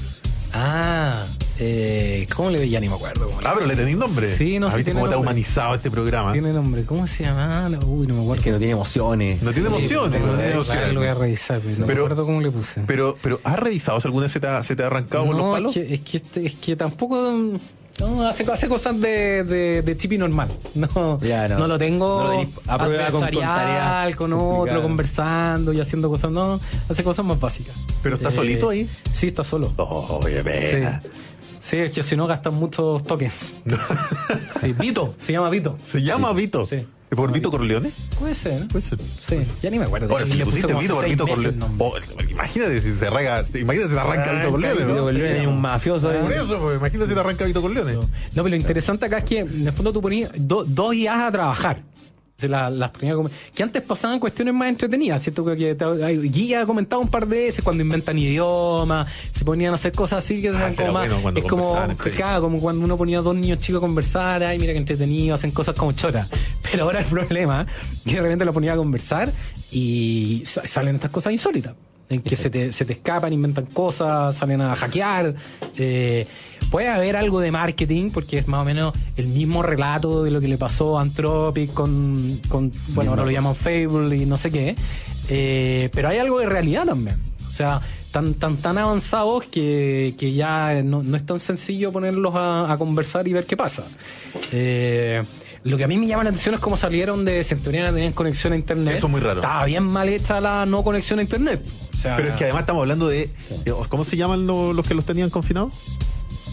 ¿Cómo le veía? Ni me acuerdo. Pero le tenía un nombre. Sí, no sé. ¿Viste cómo está humanizado este programa? Tiene nombre. ¿Cómo se llama? Uy, no me acuerdo. Es que no tiene emociones. No tiene emociones. Lo voy a revisar, pero no me acuerdo cómo le puse. Pero ¿has revisado si alguna vez se te ha arrancado con los palos? Es que tampoco... No, hace cosas de chipi normal. No lo tengo adversarial con otro, conversando y haciendo cosas. No, hace cosas más básicas. ¿Pero está solito ahí? Sí, está solo. Sí, es que si no gastan muchos tokens. Sí, Vito, se llama Vito. ¿Se llama Vito? Sí. ¿Por Vito Corleone? Puede ser. Sí, ya ni me acuerdo. Ahora, si le pusiste Vito por Vito Corleone. Imagínate si se arranca Vito Corleone. Vito Corleone es un mafioso. Por eso, pues, imagínate si te arranca Vito Corleone. No, pero lo interesante acá es que en el fondo tú ponías 2 IAs a trabajar. O sea, las ponías que antes pasaban cuestiones más entretenidas, ¿cierto? Guía ha comentado un par de veces cuando inventan idiomas, se ponían a hacer cosas así que eran como más. Es como cuando uno ponía 2 niños chicos a conversar, ay, mira que entretenido, hacen cosas como choras. Pero ahora el problema es que de repente lo ponía a conversar y salen estas cosas insólitas. En que se te escapan, inventan cosas, salen a hackear. Puede haber algo de marketing, porque es más o menos el mismo relato de lo que le pasó a Anthropic con ahora lo llaman Fable y no sé qué. Pero hay algo de realidad también. O sea, tan avanzados que ya no es tan sencillo ponerlos a conversar y ver qué pasa. Lo que a mí me llama la atención es cómo salieron de Centuriana, tenían conexión a internet. Eso es muy raro. Estaba bien mal hecha la no conexión a internet. O sea, pero es que además estamos hablando de... ¿Cómo se llaman los que los tenían confinados?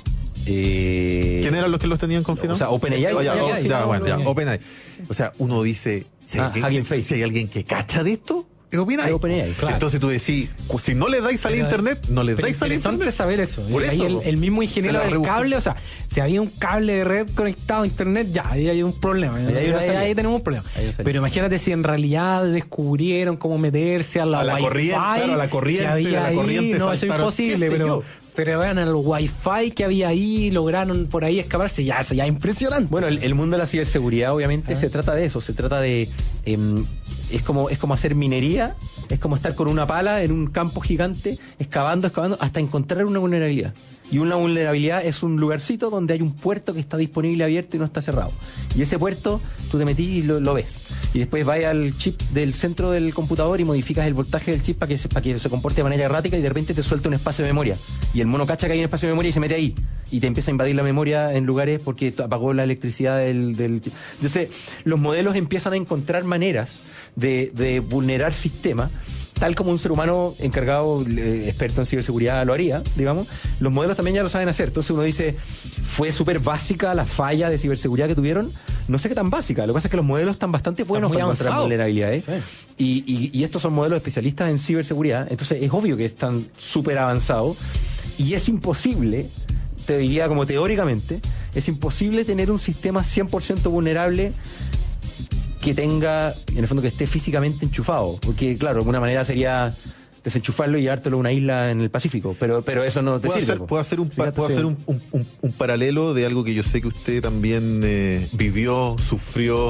¿Quién eran los que los tenían confinados? O sea, OpenAI. OpenAI. O sea, uno dice, si hay alguien que cacha de esto, es OpenAI. Claro. Entonces tú decís, si no le dais a internet, no les dais a internet. Interesante saber eso. Por ahí eso, el mismo ingeniero del cable, o sea, si había un cable de red conectado a internet, ya, ahí hay un problema. Ahí tenemos un problema. Pero imagínate si en realidad descubrieron cómo meterse a la Wi-Fi, corriente, que había ahí. No, eso es imposible, pero vean el Wi-Fi que había ahí, lograron por ahí escaparse, ya es impresionante. Bueno, el mundo de la ciberseguridad obviamente se trata de eso, se trata de... es como hacer minería, es como estar con una pala en un campo gigante, excavando, hasta encontrar una vulnerabilidad. Y una vulnerabilidad es un lugarcito donde hay un puerto que está disponible, abierto y no está cerrado. Y ese puerto, tú te metís y lo ves. Y después vas al chip del centro del computador y modificas el voltaje del chip para que se comporte de manera errática y de repente te suelta un espacio de memoria. Y el mono cacha que hay un espacio de memoria y se mete ahí. Y te empieza a invadir la memoria en lugares porque apagó la electricidad del chip. Entonces, los modelos empiezan a encontrar maneras de vulnerar sistemas, tal como un ser humano encargado, experto en ciberseguridad lo haría, digamos. Los modelos también ya lo saben hacer. Entonces uno dice, ¿fue súper básica la falla de ciberseguridad que tuvieron? No sé qué tan básica. Lo que pasa es que los modelos están bastante buenos para encontrar vulnerabilidades. Sí. Y estos son modelos especialistas en ciberseguridad. Entonces es obvio que están súper avanzados. Y es imposible, te diría como teóricamente, es imposible tener un sistema 100% vulnerable que tenga, en el fondo, que esté físicamente enchufado. Porque, claro, de alguna manera sería desenchufarlo y llevártelo a una isla en el Pacífico. Pero eso no te sirve. Puedo hacer un paralelo de algo que yo sé que usted también vivió, sufrió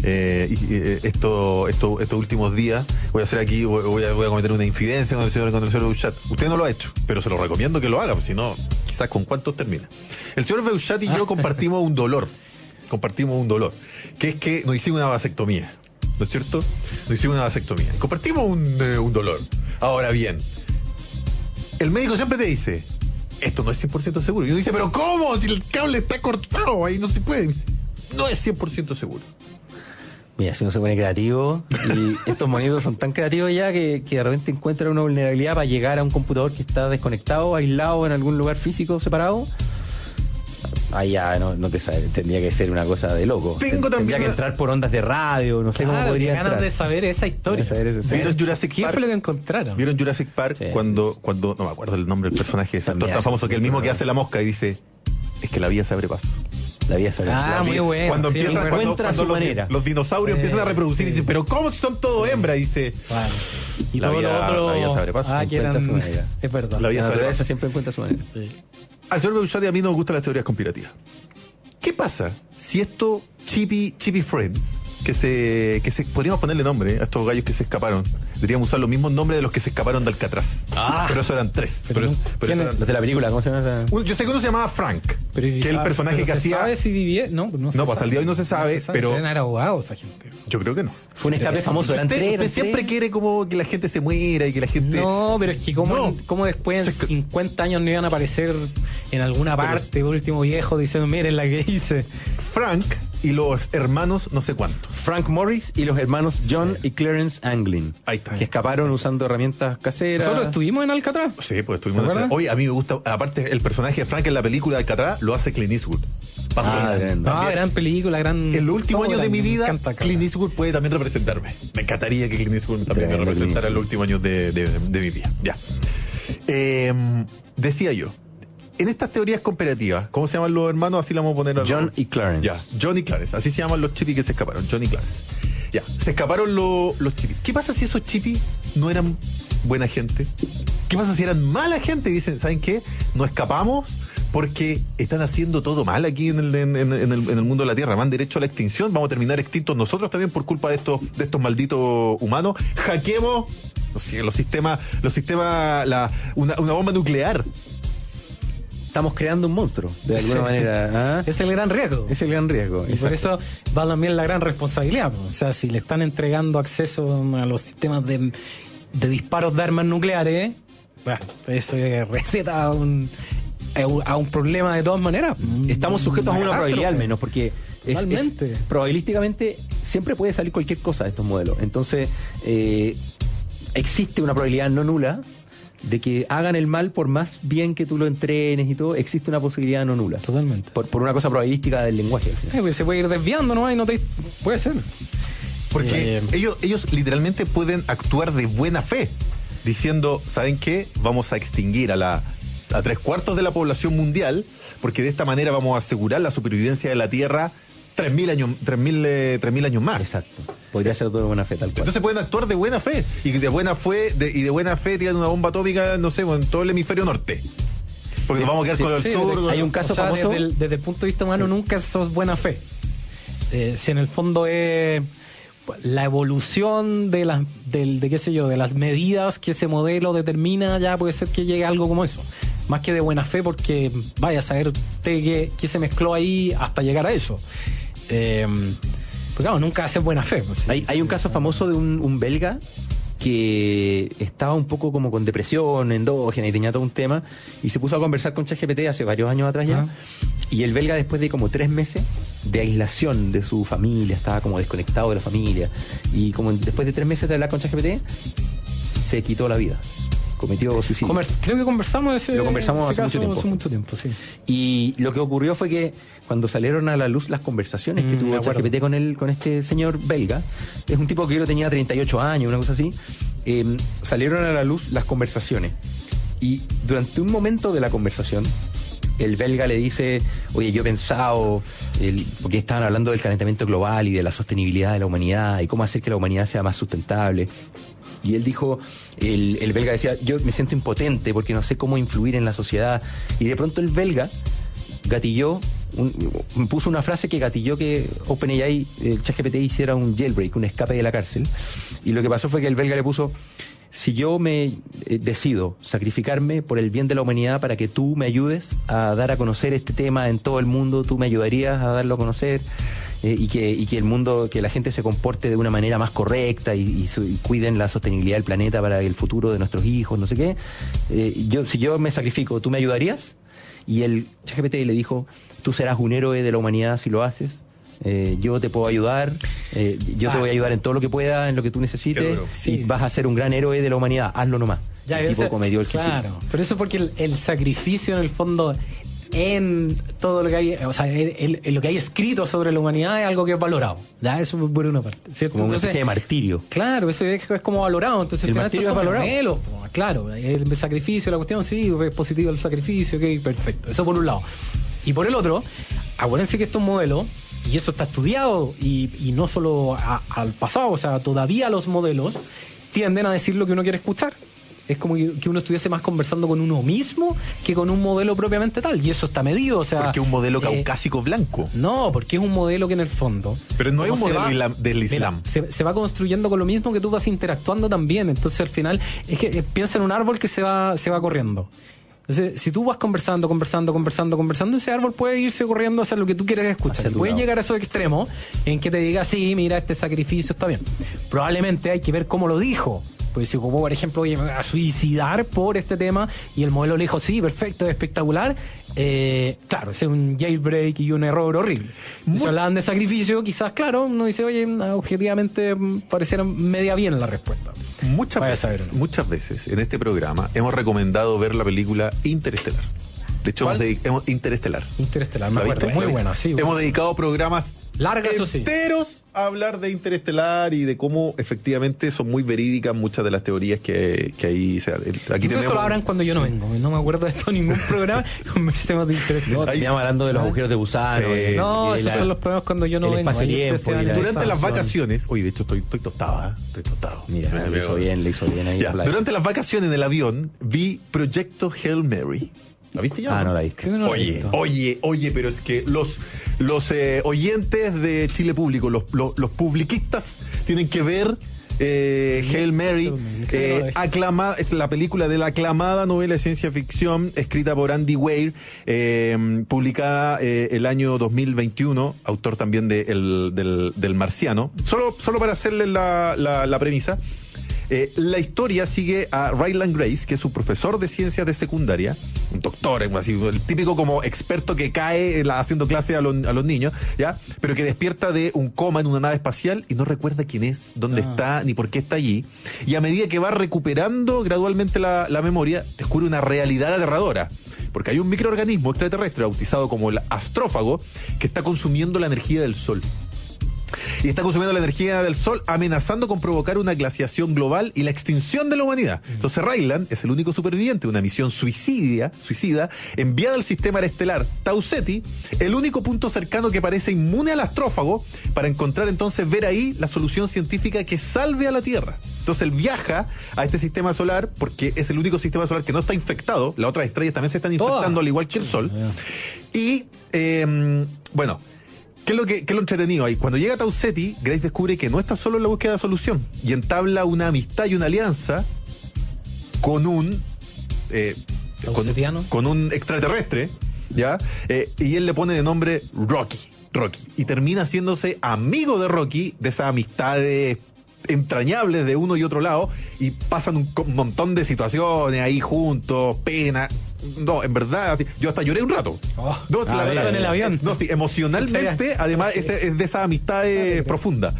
estos últimos días. Voy a hacer aquí, voy a cometer una infidencia con el señor Beuchat. Usted no lo ha hecho, pero se lo recomiendo que lo haga, porque si no, quizás con cuántos termina. El señor Beuchat y yo compartimos un dolor, que es que nos hicimos una vasectomía, ¿no es cierto? Nos hicimos una vasectomía. Compartimos un dolor. Ahora bien, el médico siempre te dice, esto no es 100% seguro. Y uno dice, ¿pero cómo? Si el cable está cortado, ahí no se puede. Y dice, no es 100% seguro. Mira, si uno se pone creativo, y estos monitos son tan creativos ya que de repente encuentran una vulnerabilidad para llegar a un computador que está desconectado, aislado en algún lugar físico separado. Ahí ya no te sabes, tendría que ser una cosa de loco. Tendría que entrar por ondas de radio, no sé cómo podría entrar. Ganas de saber esa historia. ¿Vieron Jurassic Park? ¿Qué fue lo que encontraron? ¿Vieron Jurassic Park? Sí. Cuando no me acuerdo el nombre del personaje, ese actor tan famoso, que el mismo que hace la mosca y dice, es que la vida se abre paso. La vida se abre paso. Muy bueno. Cuando encuentra su manera. Los dinosaurios empiezan a reproducir y dicen, pero ¿cómo si son todo hembra? Y dice, y todo lo otro. La vida se abre paso. Encuentra su manera. Es verdad. La naturaleza siempre encuentra su manera. Sí. Al señor Beuchat y a mí nos gustan las teorías conspirativas. ¿Qué pasa si estos chippy friends, que se podríamos ponerle nombre a estos gallos que se escaparon? Deberíamos usar los mismos nombres de los que se escaparon de Alcatraz. Pero eso eran 3. Pero los de la película, ¿cómo se llama esa? Yo sé que uno se llamaba Frank, que es el personaje que hacía. ¿Sabe si vivía? No, hasta el día de hoy no se sabe, pero. ¿Eran abogados esa gente? Yo creo que no. Fue un escape famoso, eran 3. Usted siempre quiere como que la gente se muera y que la gente. No, pero es que como después en 50 años no iban a aparecer en alguna parte, último viejo, diciendo, miren la que hice. Frank y los hermanos no sé cuántos. Frank Morris y los hermanos John y Clarence Anglin. Ahí está. Que escaparon usando herramientas caseras. ¿Nosotros estuvimos en Alcatraz? Sí, pues estuvimos en Alcatraz. Oye, a mí me gusta, aparte el personaje de Frank en la película de Alcatraz lo hace Clint Eastwood. Gran película, gran... En los últimos años de mi vida, Clint Eastwood puede también representarme. Me encantaría que Clint Eastwood también me representara en los últimos años de mi vida. Ya. Decía yo, en estas teorías comparativas, ¿cómo se llaman los hermanos? Así le vamos a poner a John y Clarence. Ya, John y Clarence. Así se llaman los chippies que se escaparon. John y Clarence. Ya, se escaparon los chippies. ¿Qué pasa si esos chippies no eran buena gente? ¿Qué pasa si eran mala gente? Dicen, ¿saben qué? Nos escapamos porque están haciendo todo mal aquí en el mundo de la Tierra. Van derecho a la extinción. Vamos a terminar extintos nosotros también por culpa de estos malditos humanos. Hackeemos los sistemas, una bomba nuclear. Estamos creando un monstruo, de alguna manera. Es el gran riesgo. Es el gran riesgo. Y por eso va también la gran responsabilidad. O sea, si le están entregando acceso a los sistemas de disparos de armas nucleares, bueno, eso receta a un problema de todas maneras. Estamos sujetos a una probabilidad al menos, porque probabilísticamente siempre puede salir cualquier cosa de estos modelos. Entonces, existe una probabilidad no nula de que hagan el mal por más bien que tú lo entrenes y todo, existe una posibilidad no nula. Totalmente. Por una cosa probabilística del lenguaje. Pues se puede ir desviando, ¿no? Y no te... Puede ser. Porque ellos literalmente pueden actuar de buena fe, diciendo, ¿saben qué? Vamos a extinguir a 3/4 de la población mundial, porque de esta manera vamos a asegurar la supervivencia de la Tierra 3.000 años más. Exacto. Podría ser todo de buena fe, tal cual. Entonces pueden actuar de buena fe. Y de buena fe tiran una bomba atómica, no sé, en todo el hemisferio norte. Porque nos vamos a quedar con el sur. Hay un caso famoso. Desde el punto de vista humano nunca sos buena fe. Si en el fondo es la evolución de las medidas que ese modelo determina, ya puede ser que llegue a algo como eso. Más que de buena fe, porque vaya a saber qué se mezcló ahí hasta llegar a eso. Pues claro, nunca hace buena fe. Pues, hay un caso famoso de un belga que estaba un poco como con depresión endógena y tenía todo un tema, y se puso a conversar con ChatGPT hace varios años atrás ya. Y el belga, después de como 3 meses de aislación de su familia, estaba como desconectado de la familia, y como después de 3 meses de hablar con ChatGPT, se quitó la vida. Cometió suicidio. Creo que conversamos Lo conversamos hace mucho tiempo, sí. Y lo que ocurrió fue que cuando salieron a la luz las conversaciones que tuvo ChatGPT con este señor belga, es un tipo que yo tenía 38 años, una cosa así, salieron a la luz las conversaciones. Y durante un momento de la conversación, el belga le dice, oye, yo he pensado, porque estaban hablando del calentamiento global y de la sostenibilidad de la humanidad y cómo hacer que la humanidad sea más sustentable. Y él dijo, el belga decía, yo me siento impotente porque no sé cómo influir en la sociedad. Y de pronto el belga gatilló, puso una frase que gatilló que OpenAI, el ChatGPT, hiciera un jailbreak, un escape de la cárcel. Y lo que pasó fue que el belga le puso, si yo me decido sacrificarme por el bien de la humanidad para que tú me ayudes a dar a conocer este tema en todo el mundo, tú me ayudarías a darlo a conocer. Y que el mundo, que la gente se comporte de una manera más correcta y cuiden la sostenibilidad del planeta para el futuro de nuestros hijos, no sé qué. Si yo me sacrifico, ¿tú me ayudarías? Y el ChatGPT le dijo, tú serás un héroe de la humanidad si lo haces. Yo te puedo ayudar, yo te voy a ayudar en todo lo que pueda, en lo que tú necesites, y vas a ser un gran héroe de la humanidad, hazlo nomás. Ya, el tipo cometió el suicidio. Claro, pero eso porque el sacrificio en el fondo, en todo lo que hay, o sea, en lo que hay escrito sobre la humanidad es algo que es valorado. Ya, eso por una parte, ¿cierto? Como una especie de martirio. Claro, eso es como valorado. Entonces, el martirio es valorado. Modelos, claro, el sacrificio, la cuestión, sí, es positivo el sacrificio, ok, perfecto. Eso por un lado. Y por el otro, acuérdense que estos modelos, y eso está estudiado, y no solo al pasado, o sea, todavía los modelos tienden a decir lo que uno quiere escuchar. Es como que uno estuviese más conversando con uno mismo que con un modelo propiamente tal. Y eso está medido, o sea... Porque es un modelo caucásico blanco. No, porque es un modelo que en el fondo... Pero no es un modelo del Islam. Se va construyendo con lo mismo que tú vas interactuando también. Entonces, al final, es que piensa en un árbol que se va corriendo. Entonces, si tú vas conversando, ese árbol puede irse corriendo hacia lo que tú quieres escuchar. Puede llegar a esos extremos en que te diga, sí, mira, este sacrificio está bien. Probablemente hay que ver cómo lo dijo. Pues si ocupó, por ejemplo, oye, me voy a suicidar por este tema, y el modelo le dijo, sí, perfecto, es espectacular. Claro, ese es un jailbreak y un error horrible. Si hablaban de sacrificio, quizás, claro, uno dice, oye, objetivamente pareciera media bien la respuesta. Muchas veces en este programa hemos recomendado ver la película Interestelar. De hecho, Interestelar, me acuerdo, muy buena, sí. Hemos dedicado programas largas, enteros a hablar de Interestelar y de cómo efectivamente son muy verídicas muchas de las teorías que ahí se aquí tenemos. Eso lo hablan cuando yo no vengo, no me acuerdo de esto en ningún programa. Conversemos de Interestelar. Estamos hablando de los agujeros de gusano. No, esos son los programas cuando yo no vengo. Durante las vacaciones, oye, de hecho estoy tostado. Mira, le hizo bien ahí. Durante las vacaciones en el avión vi Proyecto Hail Mary. ¿La viste ya? No la vi. Oye, pero es que los oyentes de Chile Público, los publiquistas, tienen que ver Hail Mary, aclamada, es la película de la aclamada novela de ciencia ficción escrita por Andy Weir, publicada el año 2021, autor también del Marciano. Solo para hacerle la premisa. La historia sigue a Ryland Grace, que es su profesor de ciencias de secundaria, un doctor, así, el típico como experto que cae haciendo clase a los niños, ¿ya? Pero que despierta de un coma en una nave espacial y no recuerda quién es, dónde está, ni por qué está allí. Y a medida que va recuperando gradualmente la memoria, descubre una realidad aterradora. Porque hay un microorganismo extraterrestre bautizado como el astrófago que está consumiendo la energía del Sol. Y está consumiendo la energía del Sol, amenazando con provocar una glaciación global y la extinción de la humanidad. Entonces Ryland es el único superviviente de una misión suicida enviada al sistema estelar Tau Ceti, el único punto cercano que parece inmune al astrófago, para encontrar entonces, ver ahí la solución científica que salve a la Tierra. Entonces él viaja a este sistema solar porque es el único sistema solar que no está infectado. Las otras estrellas también se están infectando al igual que el Sol. Y, bueno... ¿Qué es lo entretenido ahí? Cuando llega Tau Ceti, Grace descubre que no está solo en la búsqueda de solución y entabla una amistad y una alianza con un extraterrestre, ¿ya? Y él le pone de nombre Rocky. Y termina haciéndose amigo de Rocky, de esas amistades entrañables de uno y otro lado, y pasan un montón de situaciones ahí juntos, pena. No, en verdad, yo hasta lloré un rato. La verdad, en el avión. No, sí, emocionalmente, además, es de esas amistades profunda.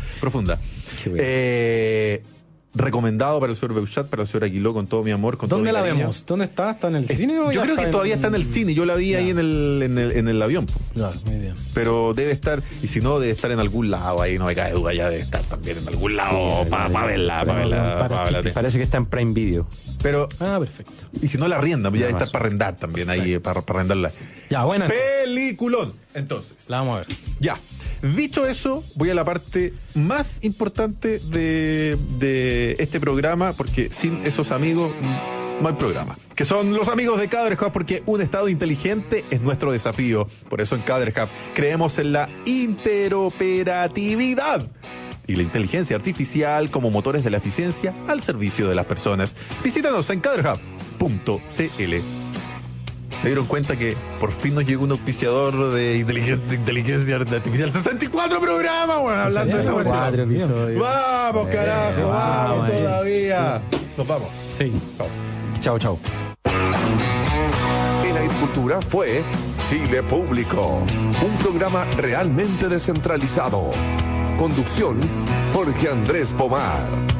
Recomendado para el señor Beuchat, para el señor Aguiló, con todo mi amor. ¿Dónde la vemos? ¿Dónde está? ¿Está en el cine? Yo creo que todavía está en el cine. Yo la vi ahí en el avión. Claro, muy bien. Pero debe estar, y si no, debe estar en algún lado ahí, no me cae duda, ya debe estar también en algún lado para verla. Parece que está en Prime Video. Pero, perfecto. Y si no la arriendan, ya debe estar para arrendar también, ahí, para arrendarla. Ya, buena. Peliculón. Entonces. La vamos a ver. Ya. Dicho eso, voy a la parte más importante de este programa, porque sin esos amigos no hay programa. Que son los amigos de CaderHub, porque un estado inteligente es nuestro desafío. Por eso en CaderHub creemos en la interoperatividad y la inteligencia artificial como motores de la eficiencia al servicio de las personas. Visítanos en caderhub.cl. Se dieron cuenta que por fin nos llegó un auspiciador de inteligencia artificial. 64 programas, bueno, hablando de esta manera. Vamos, carajo, vamos todavía. Nos vamos. Sí. Chao. En Agricultura fue Chile Público, un programa realmente descentralizado. Conducción, Jorge Andrés Pomar.